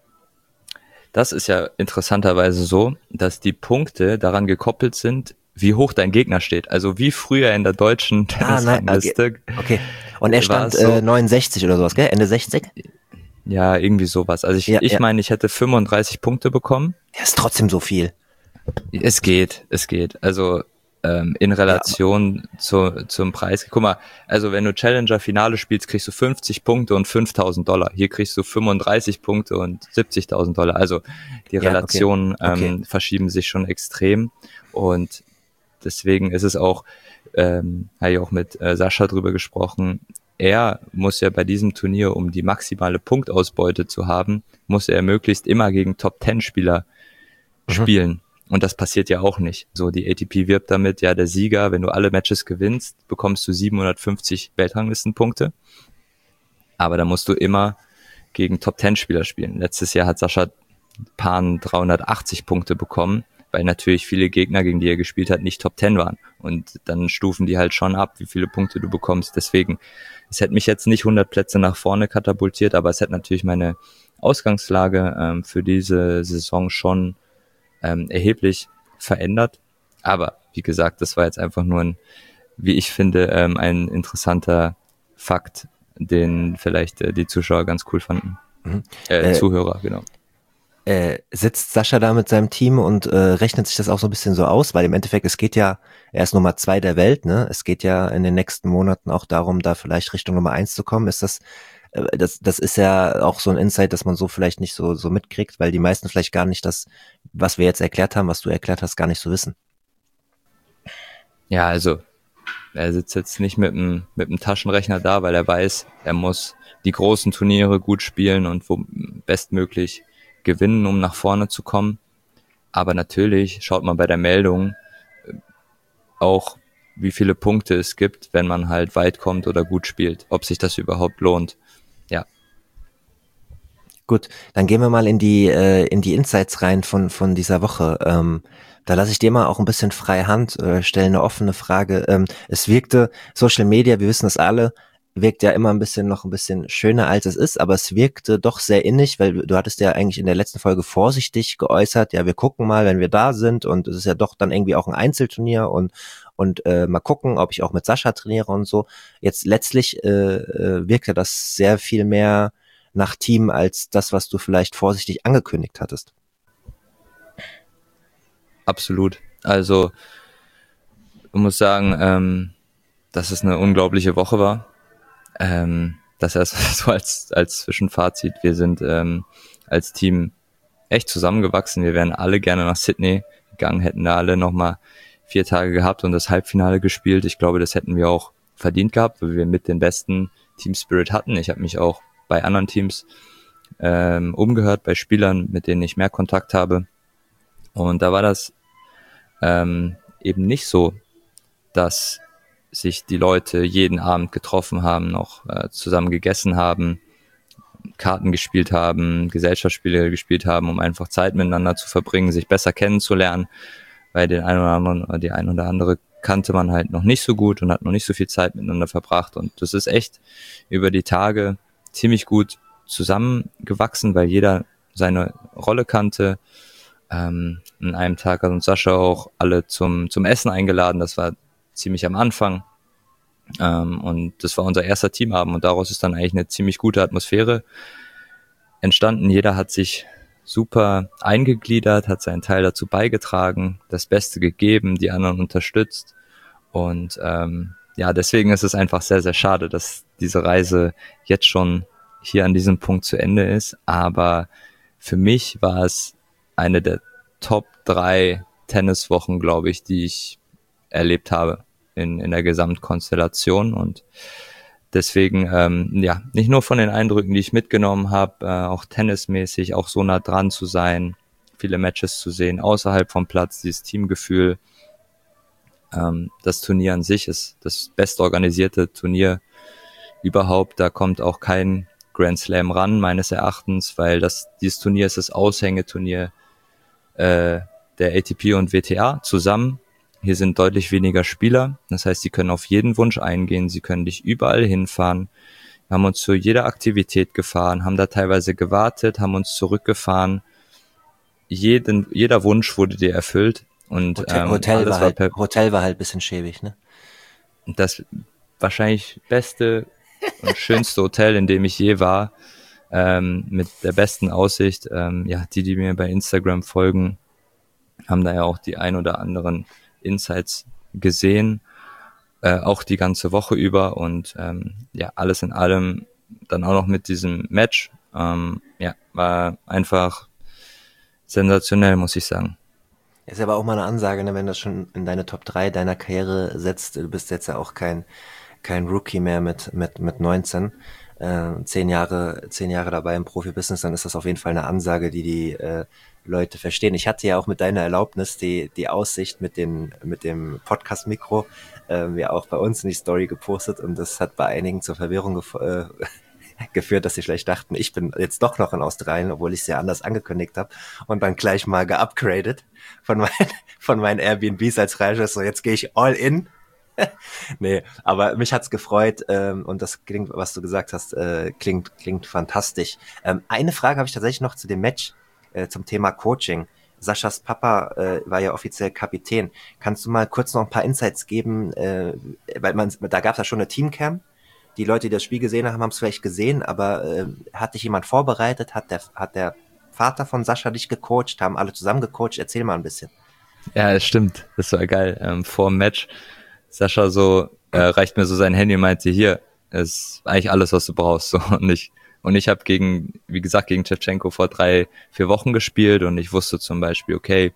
Das ist ja interessanterweise so, dass die Punkte daran gekoppelt sind, wie hoch dein Gegner steht. Also wie früher in der deutschen Tennisrangliste. Ah, okay. okay. Und er stand so, äh, neunundsechzig oder sowas, gell? Ende sechzig? Ja, irgendwie sowas. Also ich, ja, ich ja. meine, ich hätte fünfunddreißig Punkte bekommen. Ja, ist trotzdem so viel. Es geht, es geht. Also ähm, in Relation ja. zu, zum Preis. Guck mal, also wenn du Challenger-Finale spielst, kriegst du fünfzig Punkte und fünftausend Dollar. Hier kriegst du fünfunddreißig Punkte und siebzigtausend Dollar. Also die ja, Relationen okay. Okay. Ähm, verschieben sich schon extrem. Und deswegen ist es auch, ähm, habe ich auch mit äh, Sascha drüber gesprochen, er muss ja bei diesem Turnier, um die maximale Punktausbeute zu haben, muss er möglichst immer gegen Top-Ten-Spieler mhm. spielen. Und das passiert ja auch nicht. So, die A T P wirbt damit, ja, der Sieger, wenn du alle Matches gewinnst, bekommst du siebenhundertfünfzig Weltranglistenpunkte. Aber da musst du immer gegen Top-Ten-Spieler spielen. Letztes Jahr hat Sascha Pan dreihundertachtzig Punkte bekommen, weil natürlich viele Gegner, gegen die er gespielt hat, nicht Top Ten waren. Und dann stufen die halt schon ab, wie viele Punkte du bekommst. Deswegen, es hätte mich jetzt nicht hundert Plätze nach vorne katapultiert, aber es hätte natürlich meine Ausgangslage ähm, für diese Saison schon ähm, erheblich verändert. Aber wie gesagt, das war jetzt einfach nur ein, wie ich finde, ähm, ein interessanter Fakt, den vielleicht äh, die Zuschauer ganz cool fanden. Mhm. Äh, äh, Zuhörer, genau. Äh, sitzt Sascha da mit seinem Team und äh, rechnet sich das auch so ein bisschen so aus, weil im Endeffekt, es geht ja, er ist Nummer zwei der Welt, ne? Es geht ja in den nächsten Monaten auch darum, da vielleicht Richtung Nummer eins zu kommen. Ist das, äh, das, das ist ja auch so ein Insight, dass man so vielleicht nicht so, so mitkriegt, weil die meisten vielleicht gar nicht das, was wir jetzt erklärt haben, was du erklärt hast, gar nicht so wissen. Ja, also, er sitzt jetzt nicht mit dem, mit dem Taschenrechner da, weil er weiß, er muss die großen Turniere gut spielen und wo bestmöglich gewinnen, um nach vorne zu kommen. Aber natürlich schaut man bei der Meldung auch, wie viele Punkte es gibt, wenn man halt weit kommt oder gut spielt, ob sich das überhaupt lohnt. Ja. Gut, dann gehen wir mal in die äh, in die Insights rein von von dieser Woche. Ähm, da lasse ich dir mal auch ein bisschen freie Hand, äh, stelle eine offene Frage. Ähm, es wirkte, Social Media, wir wissen es alle, wirkt ja immer ein bisschen noch ein bisschen schöner als es ist, aber es wirkte doch sehr innig, weil du hattest ja eigentlich in der letzten Folge vorsichtig geäußert, ja, wir gucken mal, wenn wir da sind, und es ist ja doch dann irgendwie auch ein Einzelturnier, und und äh, mal gucken, ob ich auch mit Sascha trainiere und so. Jetzt letztlich äh, äh, wirkte das sehr viel mehr nach Team als das, was du vielleicht vorsichtig angekündigt hattest. Absolut. Also ich muss sagen, ähm, dass es eine unglaubliche Woche war. Ähm, das erst so als als Zwischenfazit. Wir sind ähm, als Team echt zusammengewachsen. Wir wären alle gerne nach Sydney gegangen, hätten da alle nochmal vier Tage gehabt und das Halbfinale gespielt. Ich glaube, das hätten wir auch verdient gehabt, weil wir mit den besten Team Spirit hatten. Ich habe mich auch bei anderen Teams ähm, umgehört, bei Spielern, mit denen ich mehr Kontakt habe. Und da war das ähm, eben nicht so, dass sich die Leute jeden Abend getroffen haben, noch äh, zusammen gegessen haben, Karten gespielt haben, Gesellschaftsspiele gespielt haben, um einfach Zeit miteinander zu verbringen, sich besser kennenzulernen, weil den einen oder anderen oder die ein oder andere kannte man halt noch nicht so gut und hat noch nicht so viel Zeit miteinander verbracht. Und das ist echt über die Tage ziemlich gut zusammengewachsen, weil jeder seine Rolle kannte. Ähm, an einem Tag hat uns Sascha auch alle zum zum Essen eingeladen. Das war ziemlich am Anfang. Ähm, und das war unser erster Teamabend und daraus ist dann eigentlich eine ziemlich gute Atmosphäre entstanden. Jeder hat sich super eingegliedert, hat seinen Teil dazu beigetragen, das Beste gegeben, die anderen unterstützt. Und ähm, ja, deswegen ist es einfach sehr, sehr schade, dass diese Reise jetzt schon hier an diesem Punkt zu Ende ist. Aber für mich war es eine der Top drei Tenniswochen, glaube ich, die ich erlebt habe in, in der Gesamtkonstellation. Und deswegen, ähm, ja, nicht nur von den Eindrücken, die ich mitgenommen habe, äh, auch tennismäßig, auch so nah dran zu sein, viele Matches zu sehen, außerhalb vom Platz, dieses Teamgefühl. Ähm, das Turnier an sich ist das bestorganisierte Turnier überhaupt. Da kommt auch kein Grand Slam ran, meines Erachtens, weil das dieses Turnier ist das Aushängeturnier äh, der A T P und W T A zusammen. Hier sind deutlich weniger Spieler. Das heißt, sie können auf jeden Wunsch eingehen. Sie können dich überall hinfahren. Wir haben uns zu jeder Aktivität gefahren, haben da teilweise gewartet, haben uns zurückgefahren. Jeden, jeder Wunsch wurde dir erfüllt. Und Hotel, ähm, Hotel, alles war halt, per- Hotel war halt ein bisschen schäbig, ne? das wahrscheinlich beste und schönste Hotel, in dem ich je war, ähm, mit der besten Aussicht. Ähm, ja, die, die mir bei Instagram folgen, haben da ja auch die ein oder anderen Insights gesehen, äh, auch die ganze Woche über und ähm, ja, alles in allem dann auch noch mit diesem Match, ähm, ja, war einfach sensationell, muss ich sagen. Ist aber auch mal eine Ansage, ne, wenn das schon in deine Top drei deiner Karriere setzt. Du bist jetzt ja auch kein, kein Rookie mehr mit, mit, mit neunzehn. Äh, zehn Jahre, zehn Jahre dabei im Profibusiness, dann ist das auf jeden Fall eine Ansage, die die äh, Leute verstehen. Ich hatte ja auch mit deiner Erlaubnis die, die Aussicht mit den, mit dem Podcast-Mikro, äh, ja auch bei uns in die Story gepostet, und das hat bei einigen zur Verwirrung gef- äh, geführt, dass sie vielleicht dachten, ich bin jetzt doch noch in Australien, obwohl ich es ja anders angekündigt habe, und dann gleich mal geupgradet von, mein, von meinen Airbnbs als Reisender. So, jetzt gehe ich all in. Nee, aber mich hat's gefreut, ähm, und das klingt, was du gesagt hast, äh, klingt klingt fantastisch. Ähm, eine Frage habe ich tatsächlich noch zu dem Match, äh, zum Thema Coaching. Saschas Papa äh, war ja offiziell Kapitän. Kannst du mal kurz noch ein paar Insights geben? Äh, weil man, da gab es ja schon eine Teamcam. Die Leute, die das Spiel gesehen haben, haben es vielleicht gesehen, aber äh, hat dich jemand vorbereitet? Hat der, hat der Vater von Sascha dich gecoacht? Haben alle zusammen gecoacht? Erzähl mal ein bisschen. Ja, es stimmt. Das war geil. Ähm, vor dem Match, Sascha so, äh, reicht mir so sein Handy und meinte, hier, ist eigentlich alles, was du brauchst. So, und ich, und ich habe gegen, wie gesagt, gegen Shevchenko vor drei, vier Wochen gespielt und ich wusste zum Beispiel, okay,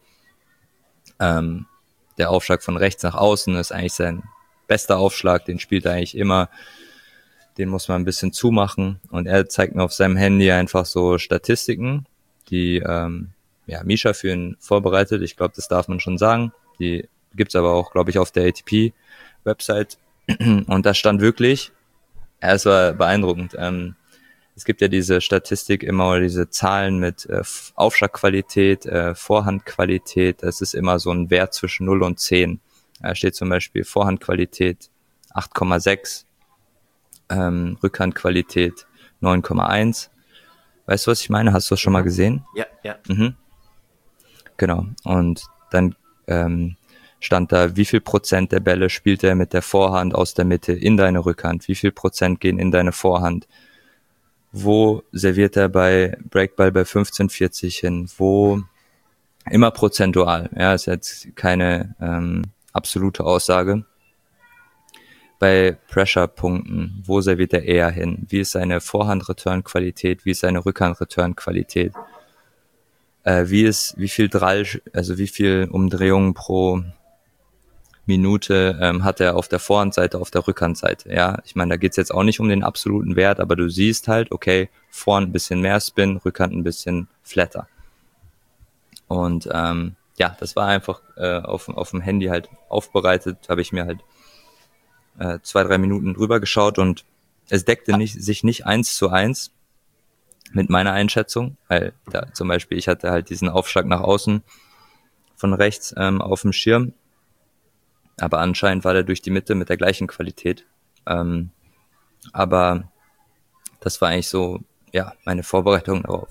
ähm, der Aufschlag von rechts nach außen ist eigentlich sein bester Aufschlag, den spielt er eigentlich immer. Den muss man ein bisschen zumachen. Und er zeigt mir auf seinem Handy einfach so Statistiken, die ähm, ja, Misha für ihn vorbereitet. Ich glaube, das darf man schon sagen. Die gibt's aber auch, glaube ich, auf der A T P-Website. Und da stand wirklich, ja, es war beeindruckend, ähm, es gibt ja diese Statistik immer oder diese Zahlen mit äh, Aufschlagqualität, äh, Vorhandqualität, das ist immer so ein Wert zwischen null und zehn. Da steht zum Beispiel Vorhandqualität acht Komma sechs, ähm, Rückhandqualität neun Komma eins. Weißt du, was ich meine? Hast du das schon Mhm. mal gesehen? Ja, ja. Mhm. Genau. Und dann ähm, stand da, wie viel Prozent der Bälle spielt er mit der Vorhand aus der Mitte in deine Rückhand? Wie viel Prozent gehen in deine Vorhand? Wo serviert er bei Breakball bei fünfzehn vierzig hin? Wo immer prozentual? Ja, ist jetzt keine ähm, absolute Aussage. Bei Pressure-Punkten, wo serviert er eher hin? Wie ist seine Vorhand-Return-Qualität? Wie ist seine Rückhand-Return-Qualität? Äh, wie ist, wie viel Drall, also wie viel Umdrehungen pro Minute ähm, hat er auf der Vorhandseite, auf der Rückhandseite. Ja, ich meine, da geht's jetzt auch nicht um den absoluten Wert, aber du siehst halt, okay, Vorhand ein bisschen mehr Spin, Rückhand ein bisschen flatter. Und ähm, ja, das war einfach äh, auf, auf dem Handy halt aufbereitet, habe ich mir halt äh, zwei, drei Minuten drüber geschaut und es deckte nicht, sich nicht eins zu eins mit meiner Einschätzung, weil da zum Beispiel ich hatte halt diesen Aufschlag nach außen von rechts ähm, auf dem Schirm, aber anscheinend war der durch die Mitte mit der gleichen Qualität. Ähm, aber das war eigentlich so, ja, meine Vorbereitung darauf.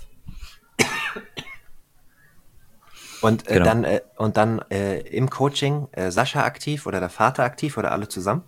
Und äh, Genau. dann äh, und dann äh, im Coaching äh, Sascha aktiv oder der Vater aktiv oder alle zusammen?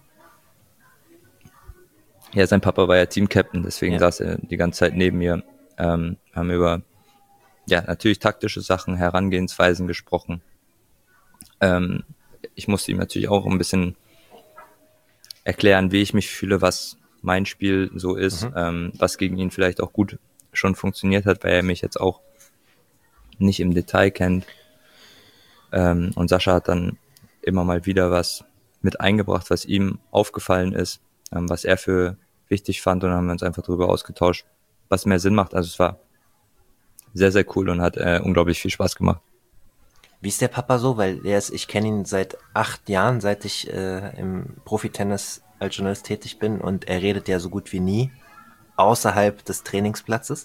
Ja, sein Papa war ja Team-Captain, deswegen Ja. saß er die ganze Zeit neben mir. Ähm, haben über, ja, natürlich taktische Sachen, Herangehensweisen gesprochen. Ähm, ich musste ihm natürlich auch ein bisschen erklären, wie ich mich fühle, was mein Spiel so ist, Mhm. ähm, was gegen ihn vielleicht auch gut schon funktioniert hat, weil er mich jetzt auch nicht im Detail kennt. Ähm, und Sascha hat dann immer mal wieder was mit eingebracht, was ihm aufgefallen ist, ähm, was er für wichtig fand, und dann haben wir uns einfach darüber ausgetauscht, was mehr Sinn macht. Also es war sehr, sehr cool und hat äh, unglaublich viel Spaß gemacht. Wie ist der Papa so? Weil er ist, ich kenne ihn seit acht Jahren, seit ich äh, im Profitennis als Journalist tätig bin, und er redet ja so gut wie nie außerhalb des Trainingsplatzes.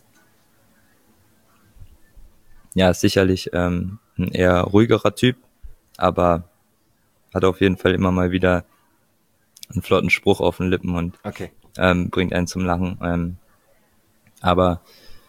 Ja, ist sicherlich ähm, ein eher ruhigerer Typ, aber hat auf jeden Fall immer mal wieder einen flotten Spruch auf den Lippen und Okay. ähm, bringt einen zum Lachen. Ähm, aber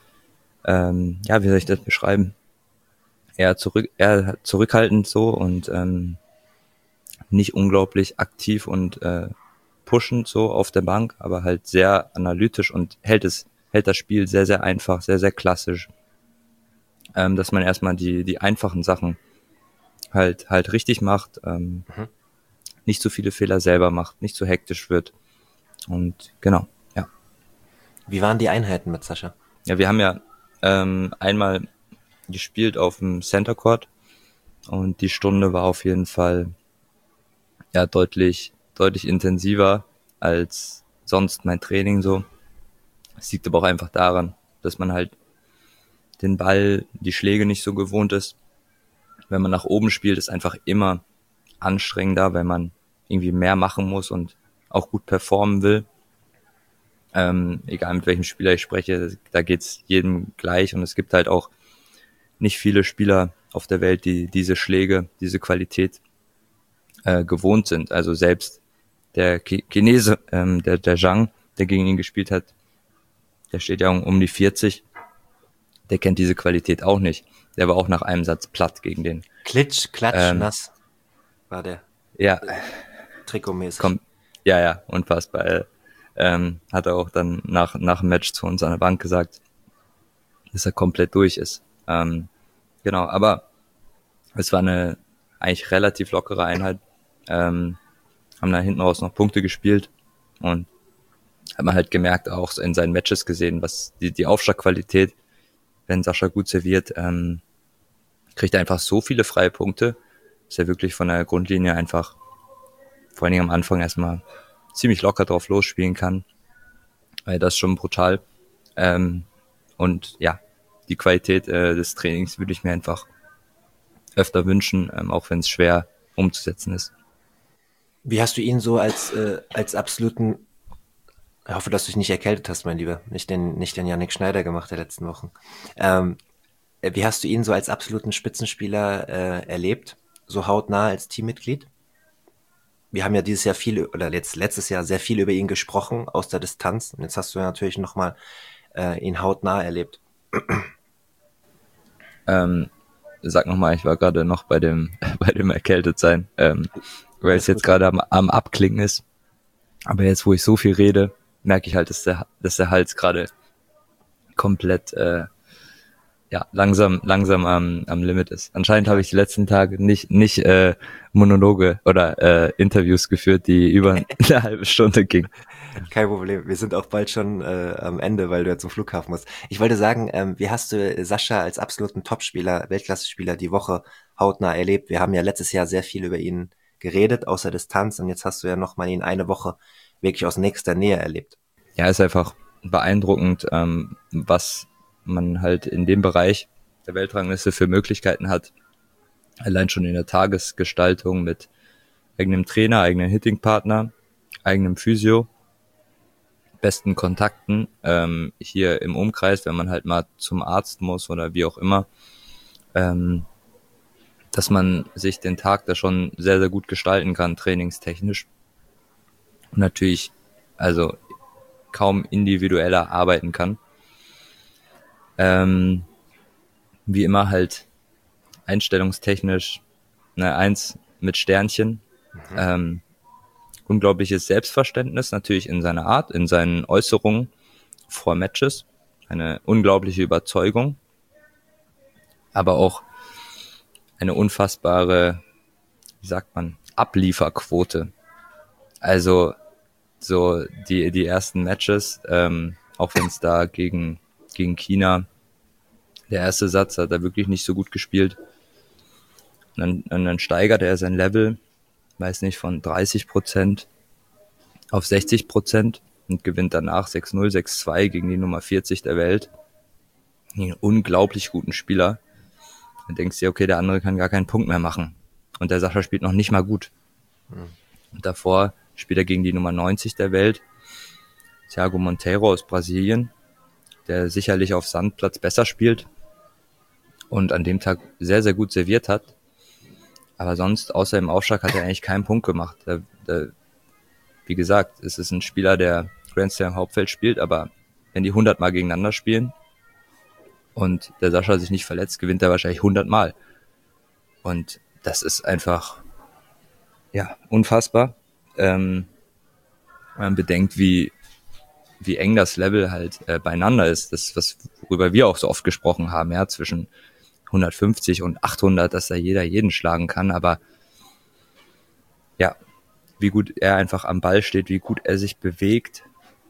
ähm, ja, wie soll ich das beschreiben? Eher zurück, eher zurückhaltend so und ähm, nicht unglaublich aktiv und äh, pushend so auf der Bank, aber halt sehr analytisch und hält es, hält das Spiel sehr, sehr einfach, sehr, sehr klassisch. Ähm, dass man erstmal die, die einfachen Sachen halt, halt richtig macht, ähm, Mhm. nicht zu viele Fehler selber macht, nicht zu hektisch wird. Und genau, ja. Wie waren die Einheiten mit Sascha? Ja, wir haben ja ähm, einmal gespielt auf dem Center Court und die Stunde war auf jeden Fall ja deutlich, deutlich intensiver als sonst mein Training so. Es liegt aber auch einfach daran, dass man halt den Ball, die Schläge nicht so gewohnt ist. Wenn man nach oben spielt, ist einfach immer anstrengender, weil man irgendwie mehr machen muss und auch gut performen will. Ähm, egal mit welchem Spieler ich spreche, da geht's jedem gleich und es gibt halt auch nicht viele Spieler auf der Welt, die diese Schläge, diese Qualität äh, gewohnt sind. Also selbst der Chinese, ähm, der, der Zhang, der gegen ihn gespielt hat, der steht ja um, um die vierzig, der kennt diese Qualität auch nicht. Der war auch nach einem Satz platt gegen den. Klitsch, Klatsch, Ähm, nass war der. ja, Trikotmäßig. kommt, ja, ja, unfassbar. Ähm, hat er auch dann nach, nach dem Match zu uns an der Bank gesagt, dass er komplett durch ist. Ähm, genau, aber es war eine eigentlich relativ lockere Einheit. Ähm, haben da hinten raus noch Punkte gespielt und hat man halt gemerkt, auch in seinen Matches gesehen, was die, die Aufschlagqualität, wenn Sascha gut serviert, ähm, kriegt er einfach so viele freie Punkte, dass er wirklich von der Grundlinie einfach, vor allen Dingen am Anfang erstmal ziemlich locker drauf losspielen kann. Weil das ist schon brutal. Ähm, und ja, die Qualität äh, des Trainings würde ich mir einfach öfter wünschen, ähm, auch wenn es schwer umzusetzen ist. Wie hast du ihn so als, äh, als absoluten Ich hoffe, dass du dich nicht erkältet hast, mein Lieber. Nicht den, nicht den Yannick Schneider gemacht der letzten Wochen. Ähm, äh, wie hast du ihn so als absoluten Spitzenspieler äh, erlebt? So hautnah als Teammitglied? Wir haben ja dieses Jahr viel, oder jetzt letztes Jahr sehr viel über ihn gesprochen aus der Distanz. Und jetzt hast du ja natürlich nochmal äh, ihn hautnah erlebt. Ähm, sag nochmal, ich war gerade noch bei dem, bei dem Erkältetsein, ähm, weil es Alles jetzt gut. gerade am, am Abklingen ist. Aber jetzt, wo ich so viel rede, merke ich halt, dass der, dass der Hals gerade komplett äh, ja, langsam, langsam am, am Limit ist. Anscheinend habe ich die letzten Tage nicht, nicht äh, Monologe oder äh, Interviews geführt, die über eine halbe Stunde gingen. Kein Problem. Wir sind auch bald schon äh, am Ende, weil du ja zum Flughafen musst. Ich wollte sagen, ähm, wie hast du Sascha als absoluten Topspieler, Weltklasse-Spieler die Woche hautnah erlebt? Wir haben ja letztes Jahr sehr viel über ihn geredet, außer Distanz, und jetzt hast du ja nochmal ihn eine Woche wirklich aus nächster Nähe erlebt. Ja, ist einfach beeindruckend, ähm, was man halt in dem Bereich der Weltrangliste für Möglichkeiten hat. Allein schon in der Tagesgestaltung mit eigenem Trainer, eigenen Hittingpartner, eigenem Physio, besten Kontakten ähm, hier im Umkreis, wenn man halt mal zum Arzt muss oder wie auch immer, ähm, dass man sich den Tag da schon sehr, sehr gut gestalten kann, trainingstechnisch. Und natürlich, also kaum individueller arbeiten kann. Ähm, wie immer halt einstellungstechnisch eine Eins mit Sternchen. Mhm. Ähm, unglaubliches Selbstverständnis natürlich in seiner Art, in seinen Äußerungen vor Matches. Eine unglaubliche Überzeugung, aber auch eine unfassbare, wie sagt man, Ablieferquote. Also so die die ersten Matches, ähm, auch wenn es da gegen gegen China, der erste Satz hat er wirklich nicht so gut gespielt. Und dann, und dann steigert er sein Level, weiß nicht, von dreißig Prozent auf sechzig Prozent und gewinnt danach sechs null, sechs zwei gegen die Nummer vierzig der Welt. Einen unglaublich guten Spieler. Dann denkst du dir, okay, der andere kann gar keinen Punkt mehr machen. Und der Sascha spielt noch nicht mal gut. Mhm. Und davor spielt er gegen die Nummer neunzig der Welt, Thiago Monteiro aus Brasilien, der sicherlich auf Sandplatz besser spielt und an dem Tag sehr, sehr gut serviert hat. Aber sonst, außer im Aufschlag, hat er eigentlich keinen Punkt gemacht. Der, der, wie gesagt, es ist ein Spieler, der Grand Slam Hauptfeld spielt, aber wenn die hundert Mal gegeneinander spielen und der Sascha sich nicht verletzt, gewinnt er wahrscheinlich hundert Mal. Und das ist einfach, ja, unfassbar. Ähm, wenn man bedenkt, wie, wie eng das Level halt äh, beieinander ist. Das, was, worüber wir auch so oft gesprochen haben, ja, zwischen hundertfünfzig und achthundert, dass da jeder jeden schlagen kann, aber ja, wie gut er einfach am Ball steht, wie gut er sich bewegt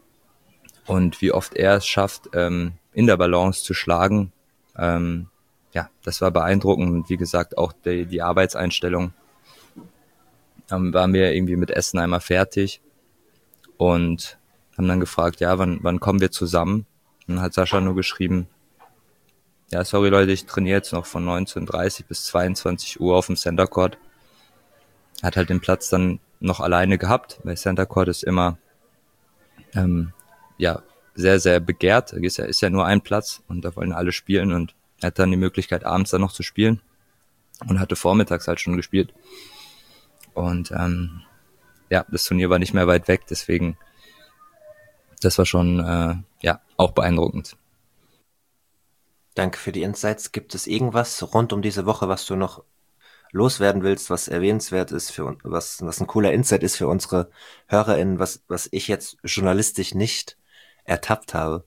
und wie oft er es schafft, ähm, in der Balance zu schlagen. Ähm, ja, das war beeindruckend und wie gesagt, auch die, die Arbeitseinstellung. Dann waren wir irgendwie mit Essen einmal fertig und haben dann gefragt, ja, wann, wann kommen wir zusammen? Und dann hat Sascha nur geschrieben, ja, sorry Leute, ich trainiere jetzt noch von neunzehn Uhr dreißig bis zweiundzwanzig Uhr auf dem Center Court. Hat halt den Platz dann noch alleine gehabt, weil Center Court ist immer ähm, ja sehr, sehr begehrt. Da ist ja, ist ja nur ein Platz und da wollen alle spielen und er hat dann die Möglichkeit, abends dann noch zu spielen und hatte vormittags halt schon gespielt. Und ähm, ja, das Turnier war nicht mehr weit weg, deswegen das war schon äh, ja auch beeindruckend. Danke für die Insights. Gibt es irgendwas rund um diese Woche, was du noch loswerden willst, was erwähnenswert ist für uns, was, was ein cooler Insight ist für unsere HörerInnen, was, was ich jetzt journalistisch nicht ertappt habe?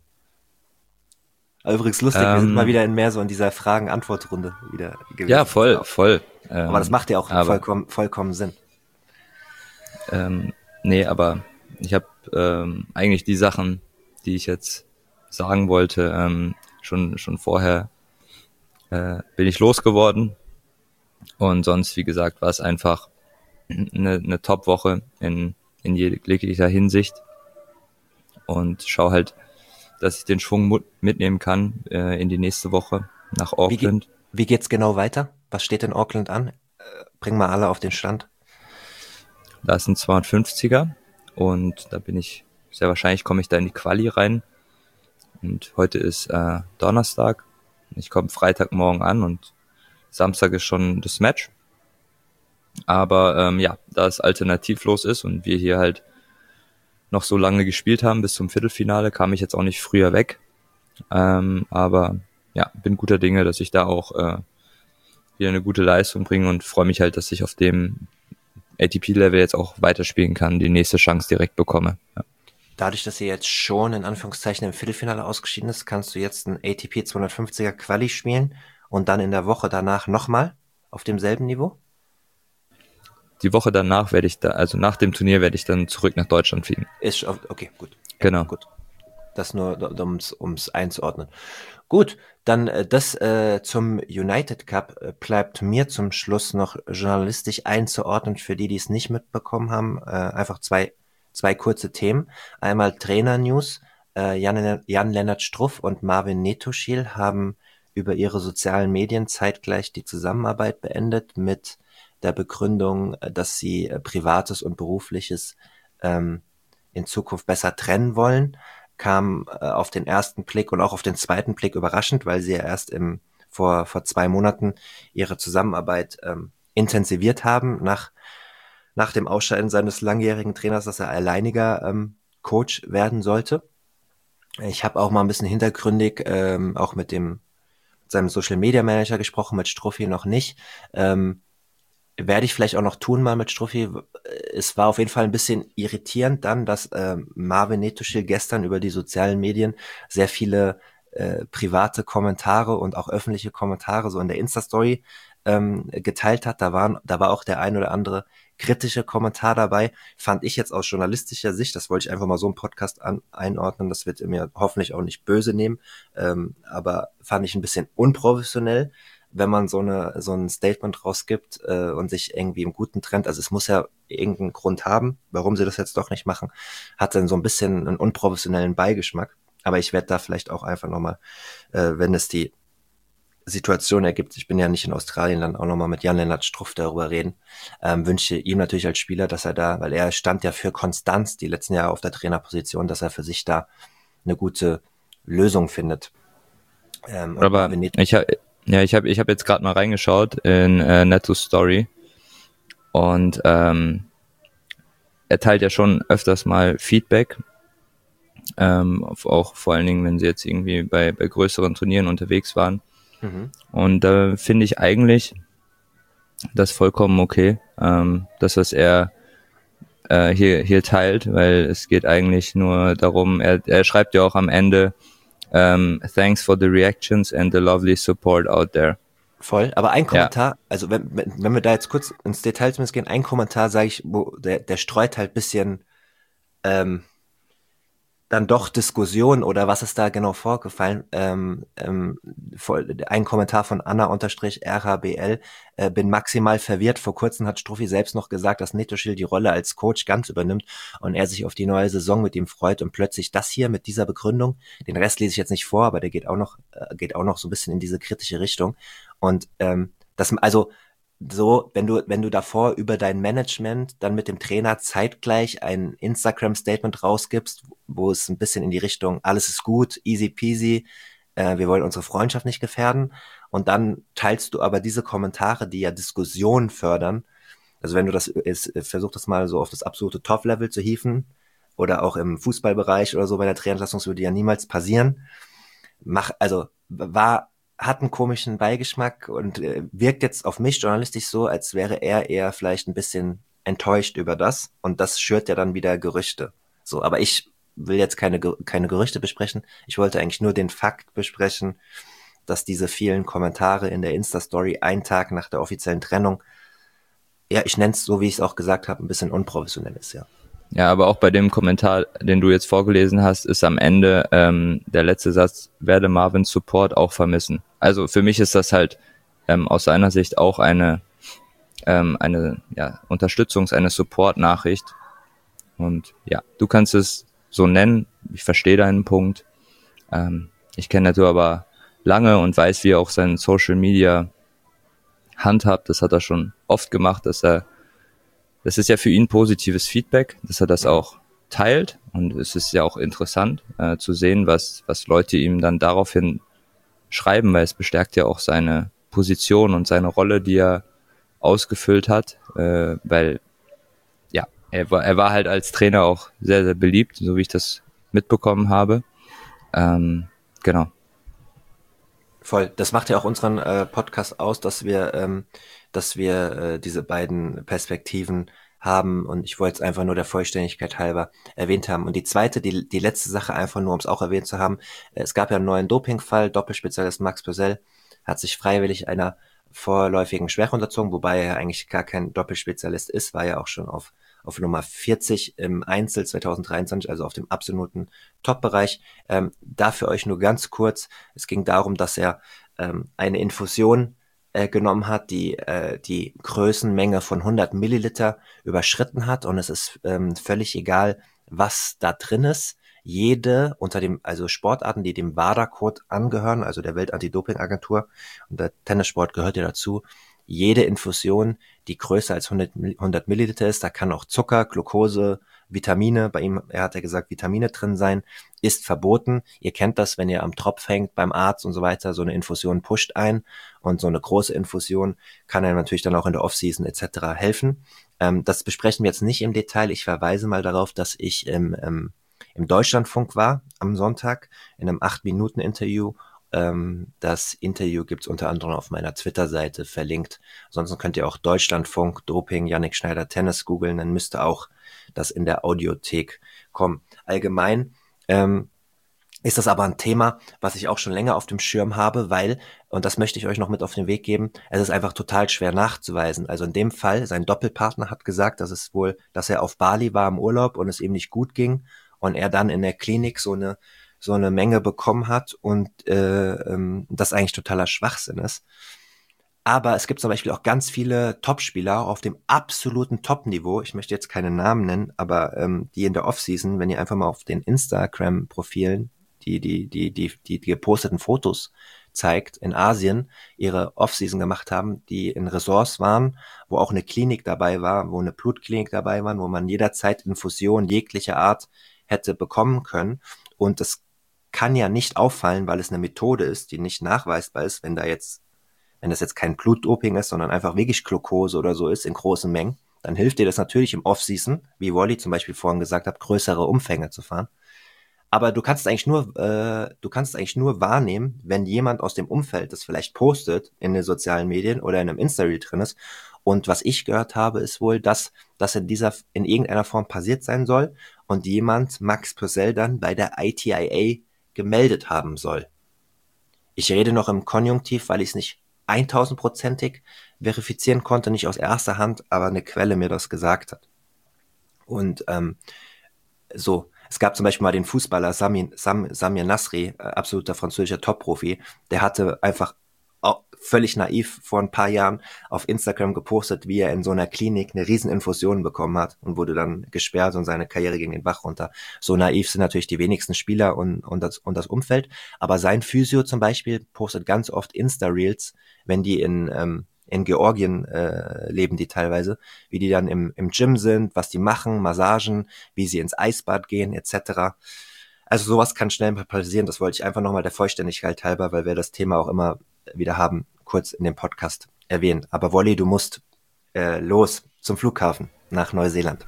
Aber übrigens lustig, wir sind mal Ähm, wieder in mehr so in dieser Fragen-Antwort-Runde wieder ja, gewesen. voll, voll. Aber das Ähm, macht ja auch aber vollkommen, vollkommen Sinn. ähm, nee, aber ich habe ähm, eigentlich die Sachen, die ich jetzt sagen wollte, ähm, schon schon vorher äh, bin ich losgeworden. Und sonst, wie gesagt, war es einfach eine, eine Top-Woche in, in jeglicher Hinsicht. Und schau halt, dass ich den Schwung mitnehmen kann äh, in die nächste Woche nach Wie, ge- Auckland. wie geht's genau weiter? Was steht in Auckland an? Äh, bring mal alle auf den Stand. Da ist ein zweihundertfünfziger und da bin ich sehr wahrscheinlich komme ich da in die Quali rein. Und heute ist äh, Donnerstag. Ich komme Freitagmorgen an und Samstag ist schon das Match. Aber ähm, ja, da es alternativlos ist und wir hier halt noch so lange gespielt haben bis zum Viertelfinale, kam ich jetzt auch nicht früher weg. Ähm, aber ja, bin guter Dinge, dass ich da auch äh, wieder eine gute Leistung bringe und freue mich halt, dass ich auf dem A T P-Level jetzt auch weiterspielen kann, die nächste Chance direkt bekomme. Ja. Dadurch, dass ihr jetzt schon in Anführungszeichen im Viertelfinale ausgeschieden ist, kannst du jetzt ein A T P zweihundertfünfziger Quali spielen und dann in der Woche danach nochmal auf demselben Niveau? Die Woche danach werde ich da, also nach dem Turnier werde ich dann zurück nach Deutschland fliegen. Ist okay, gut. Genau. Gut. Das nur, um es einzuordnen. Gut, dann äh, das äh, zum United Cup äh, bleibt mir zum Schluss noch journalistisch einzuordnen, für die, die es nicht mitbekommen haben. Äh, einfach zwei, zwei kurze Themen. Einmal Trainer-News. Äh, Jan, Jan-Lennart Struff und Marvin Nettoschil haben über ihre sozialen Medien zeitgleich die Zusammenarbeit beendet mit der Begründung, dass sie äh, Privates und Berufliches ähm, in Zukunft besser trennen wollen. Kam äh, auf den ersten Blick und auch auf den zweiten Blick überraschend, weil sie ja erst im vor vor zwei Monaten ihre Zusammenarbeit ähm, intensiviert haben nach nach dem Ausscheiden seines langjährigen Trainers, dass er alleiniger ähm, Coach werden sollte. Ich habe auch mal ein bisschen hintergründig ähm, auch mit dem mit seinem Social Media Manager gesprochen, mit Struffi noch nicht. Ähm, werde ich vielleicht auch noch tun mal mit Struffi. Es war auf jeden Fall ein bisschen irritierend dann, dass äh, Marvin Nettoschil gestern über die sozialen Medien sehr viele äh, private Kommentare und auch öffentliche Kommentare so in der Insta-Story ähm, geteilt hat. Da waren, da war auch der ein oder andere kritische Kommentar dabei. Fand ich jetzt aus journalistischer Sicht, das wollte ich einfach mal so im Podcast an, einordnen, das wird ihr mir hoffentlich auch nicht böse nehmen, ähm, aber fand ich ein bisschen unprofessionell, wenn man so eine so ein Statement rausgibt äh, und sich irgendwie im Guten trennt. Also es muss ja irgendeinen Grund haben, warum sie das jetzt doch nicht machen. Hat dann so ein bisschen einen unprofessionellen Beigeschmack. Aber ich werde da vielleicht auch einfach nochmal, äh, wenn es die Situation ergibt, ich bin ja nicht in Australien, dann auch nochmal mit Jan-Lennart Struff darüber reden. Ähm, wünsche ihm natürlich als Spieler, dass er da, weil er stand ja für Konstanz die letzten Jahre auf der Trainerposition, dass er für sich da eine gute Lösung findet. Ähm, Aber ich habe Ja, ich habe ich hab jetzt gerade mal reingeschaut in äh, Nettos Story und ähm, er teilt ja schon öfters mal Feedback, ähm, auch vor allen Dingen, wenn sie jetzt irgendwie bei, bei größeren Turnieren unterwegs waren. Mhm. Und da äh, finde ich eigentlich das vollkommen okay, ähm, das, was er äh, hier, hier teilt, weil es geht eigentlich nur darum, er, er schreibt ja auch am Ende, Um, thanks for the reactions and the lovely support out there. Voll, aber ein Kommentar, ja. also wenn, wenn wir da jetzt kurz ins Detail zumindest gehen, ein Kommentar, sage ich, wo der, der streut halt bisschen ähm, dann doch Diskussion oder was ist da genau vorgefallen. Ähm, ähm, ein Kommentar von Anna-R H B L, äh, bin maximal verwirrt. Vor kurzem hat Struffi selbst noch gesagt, dass Nettoschil die Rolle als Coach ganz übernimmt und er sich auf die neue Saison mit ihm freut und plötzlich das hier mit dieser Begründung, den Rest lese ich jetzt nicht vor, aber der geht auch noch, äh, geht auch noch so ein bisschen in diese kritische Richtung. Und ähm, das, also so, wenn du, wenn du davor über dein Management dann mit dem Trainer zeitgleich ein Instagram-Statement rausgibst, wo es ein bisschen in die Richtung, alles ist gut, easy peasy, äh, wir wollen unsere Freundschaft nicht gefährden, und dann teilst du aber diese Kommentare, die ja Diskussionen fördern, also wenn du das, ist, versuch das mal so auf das absolute Top-Level zu hieven, oder auch im Fußballbereich oder so bei der Trainerentlassung, das würde ja niemals passieren, mach, also, war, hat einen komischen Beigeschmack und äh, wirkt jetzt auf mich journalistisch so, als wäre er eher vielleicht ein bisschen enttäuscht über das, und das schürt ja dann wieder Gerüchte. So, aber ich will jetzt keine keine Gerüchte besprechen. Ich wollte eigentlich nur den Fakt besprechen, dass diese vielen Kommentare in der Insta-Story einen Tag nach der offiziellen Trennung, ja, ich nenne es so, wie ich es auch gesagt habe, ein bisschen unprofessionell ist, ja. Ja, aber auch bei dem Kommentar, den du jetzt vorgelesen hast, ist am Ende ähm, der letzte Satz, werde Marvins Support auch vermissen. Also für mich ist das halt ähm, aus seiner Sicht auch eine ähm, eine ja, Unterstützungs-, eine Support-Nachricht. Und ja, du kannst es so nennen, ich verstehe deinen Punkt. Ähm, ich kenne Netto aber lange und weiß, wie er auch sein Social Media handhabt. Das hat er schon oft gemacht, dass er Das ist ja für ihn positives Feedback, dass er das auch teilt. Und es ist ja auch interessant äh, zu sehen, was, was Leute ihm dann daraufhin schreiben, weil es bestärkt ja auch seine Position und seine Rolle, die er ausgefüllt hat, äh, weil ja, er war, er war halt als Trainer auch sehr, sehr beliebt, so wie ich das mitbekommen habe. Ähm, genau. Voll. Das macht ja auch unseren äh, Podcast aus, dass wir, ähm, dass wir äh, diese beiden Perspektiven haben, und ich wollte es einfach nur der Vollständigkeit halber erwähnt haben. Und die zweite, die, die letzte Sache, einfach nur, um es auch erwähnt zu haben: Es gab ja einen neuen Dopingfall. Doppelspezialist Max Purcell hat sich freiwillig einer vorläufigen Sperre unterzogen, wobei er eigentlich gar kein Doppelspezialist ist, war ja auch schon auf auf Nummer vierzig im Einzel zwanzig dreiundzwanzig, also auf dem absoluten Top-Bereich. Ähm, da für euch nur ganz kurz: Es ging darum, dass er ähm, eine Infusion äh, genommen hat, die äh, die Größenmenge von hundert Milliliter überschritten hat, und es ist ähm, völlig egal, was da drin ist. Jede unter dem, also Sportarten, die dem WADA-Code angehören, also der Welt-Anti-Doping-Agentur, und der Tennissport gehört ja dazu, jede Infusion, die größer als hundert Milliliter ist, da kann auch Zucker, Glucose, Vitamine, bei ihm, er hat ja gesagt, Vitamine drin sein, ist verboten. Ihr kennt das, wenn ihr am Tropf hängt beim Arzt und so weiter, so eine Infusion pusht ein, und so eine große Infusion kann einem natürlich dann auch in der Offseason et cetera helfen. Ähm, das besprechen wir jetzt nicht im Detail. Ich verweise mal darauf, dass ich im, im, im Deutschlandfunk war am Sonntag in einem acht Minuten Interview. Ähm, das Interview gibt's unter anderem auf meiner Twitter-Seite verlinkt. Ansonsten könnt ihr auch Deutschlandfunk, Doping, Yannick Schneider, Tennis googeln, dann müsste auch das in der Audiothek kommen. Allgemein ähm, ist das aber ein Thema, was ich auch schon länger auf dem Schirm habe, weil, und das möchte ich euch noch mit auf den Weg geben, es ist einfach total schwer nachzuweisen. Also in dem Fall, sein Doppelpartner hat gesagt, dass es wohl, dass er auf Bali war im Urlaub und es ihm nicht gut ging und er dann in der Klinik so eine so eine Menge bekommen hat und äh, ähm, das eigentlich totaler Schwachsinn ist. Aber es gibt zum Beispiel auch ganz viele Topspieler auf dem absoluten Top-Niveau. Ich möchte jetzt keine Namen nennen, aber ähm, die in der Offseason, wenn ihr einfach mal auf den Instagram-Profilen die, die, die, die, die, die geposteten Fotos zeigt, in Asien ihre Offseason gemacht haben, die in Ressorts waren, wo auch eine Klinik dabei war, wo eine Blutklinik dabei war, wo man jederzeit Infusion jeglicher Art hätte bekommen können. Und das kann ja nicht auffallen, weil es eine Methode ist, die nicht nachweisbar ist, wenn da jetzt, wenn das jetzt kein Blutdoping ist, sondern einfach wirklich Glucose oder so ist in großen Mengen, dann hilft dir das natürlich im Off-Season, wie Wally zum Beispiel vorhin gesagt hat, größere Umfänge zu fahren. Aber du kannst eigentlich nur, äh, du kannst eigentlich nur wahrnehmen, wenn jemand aus dem Umfeld das vielleicht postet in den sozialen Medien oder in einem Insta-Reel drin ist. Und was ich gehört habe, ist wohl, dass das in dieser, in irgendeiner Form passiert sein soll und jemand Max Purcell dann bei der I T I A gemeldet haben soll. Ich rede noch im Konjunktiv, weil ich es nicht tausendprozentig verifizieren konnte, nicht aus erster Hand, aber eine Quelle mir das gesagt hat. Und ähm, so, es gab zum Beispiel mal den Fußballer Sami, Sam, Samir Nasri, äh, absoluter französischer Top-Profi, der hatte einfach auch völlig naiv vor ein paar Jahren auf Instagram gepostet, wie er in so einer Klinik eine Rieseninfusion bekommen hat und wurde dann gesperrt und seine Karriere ging den Bach runter. So naiv sind natürlich die wenigsten Spieler und, und, das, und das Umfeld. Aber sein Physio zum Beispiel postet ganz oft Insta-Reels, wenn die in, ähm, in Georgien äh, leben die teilweise, wie die dann im, im Gym sind, was die machen, Massagen, wie sie ins Eisbad gehen et cetera. Also sowas kann schnell passieren, das wollte ich einfach nochmal der Vollständigkeit halber, weil wir das Thema auch immer wieder haben, kurz in dem Podcast erwähnen. Aber Wolli, du musst äh, los zum Flughafen nach Neuseeland.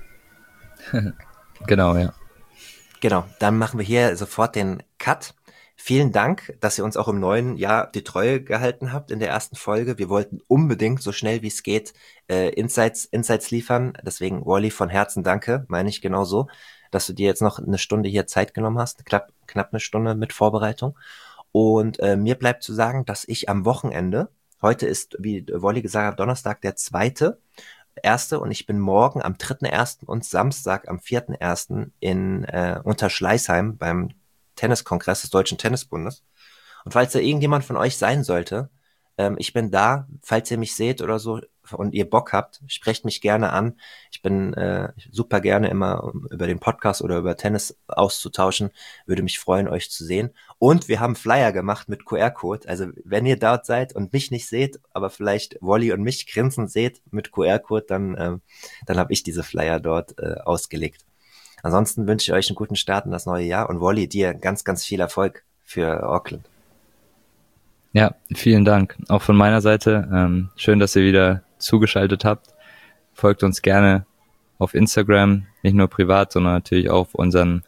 Genau, ja. Genau, dann machen wir hier sofort den Cut. Vielen Dank, dass ihr uns auch im neuen Jahr die Treue gehalten habt in der ersten Folge. Wir wollten unbedingt so schnell wie es geht äh, Insights, Insights liefern. Deswegen, Wolli, von Herzen danke, meine ich genauso, dass du dir jetzt noch eine Stunde hier Zeit genommen hast, knapp, knapp eine Stunde mit Vorbereitung. Und äh, mir bleibt zu sagen, dass ich am Wochenende, heute ist, wie Wolli gesagt hat, Donnerstag der zweite, erste, und ich bin morgen am dritten ersten und Samstag am vierten ersten in äh, Unterschleißheim beim Tenniskongress des Deutschen Tennisbundes. Und falls da irgendjemand von euch sein sollte, ähm, ich bin da, falls ihr mich seht oder so und ihr Bock habt, sprecht mich gerne an. Ich bin äh, super gerne immer, um über den Podcast oder über Tennis auszutauschen. Würde mich freuen, euch zu sehen. Und wir haben Flyer gemacht mit Q R-Code. Also wenn ihr dort seid und mich nicht seht, aber vielleicht Wolli und mich grinsen seht mit Q R-Code, dann, ähm, dann habe ich diese Flyer dort äh, ausgelegt. Ansonsten wünsche ich euch einen guten Start in das neue Jahr und Wally, dir ganz, ganz viel Erfolg für Auckland. Ja, vielen Dank. Auch von meiner Seite. Ähm, schön, dass ihr wieder zugeschaltet habt. Folgt uns gerne auf Instagram, nicht nur privat, sondern natürlich auch auf unseren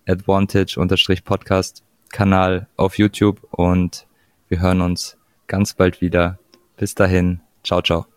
Advantage-Podcast-Kanal auf YouTube und wir hören uns ganz bald wieder. Bis dahin. Ciao, ciao.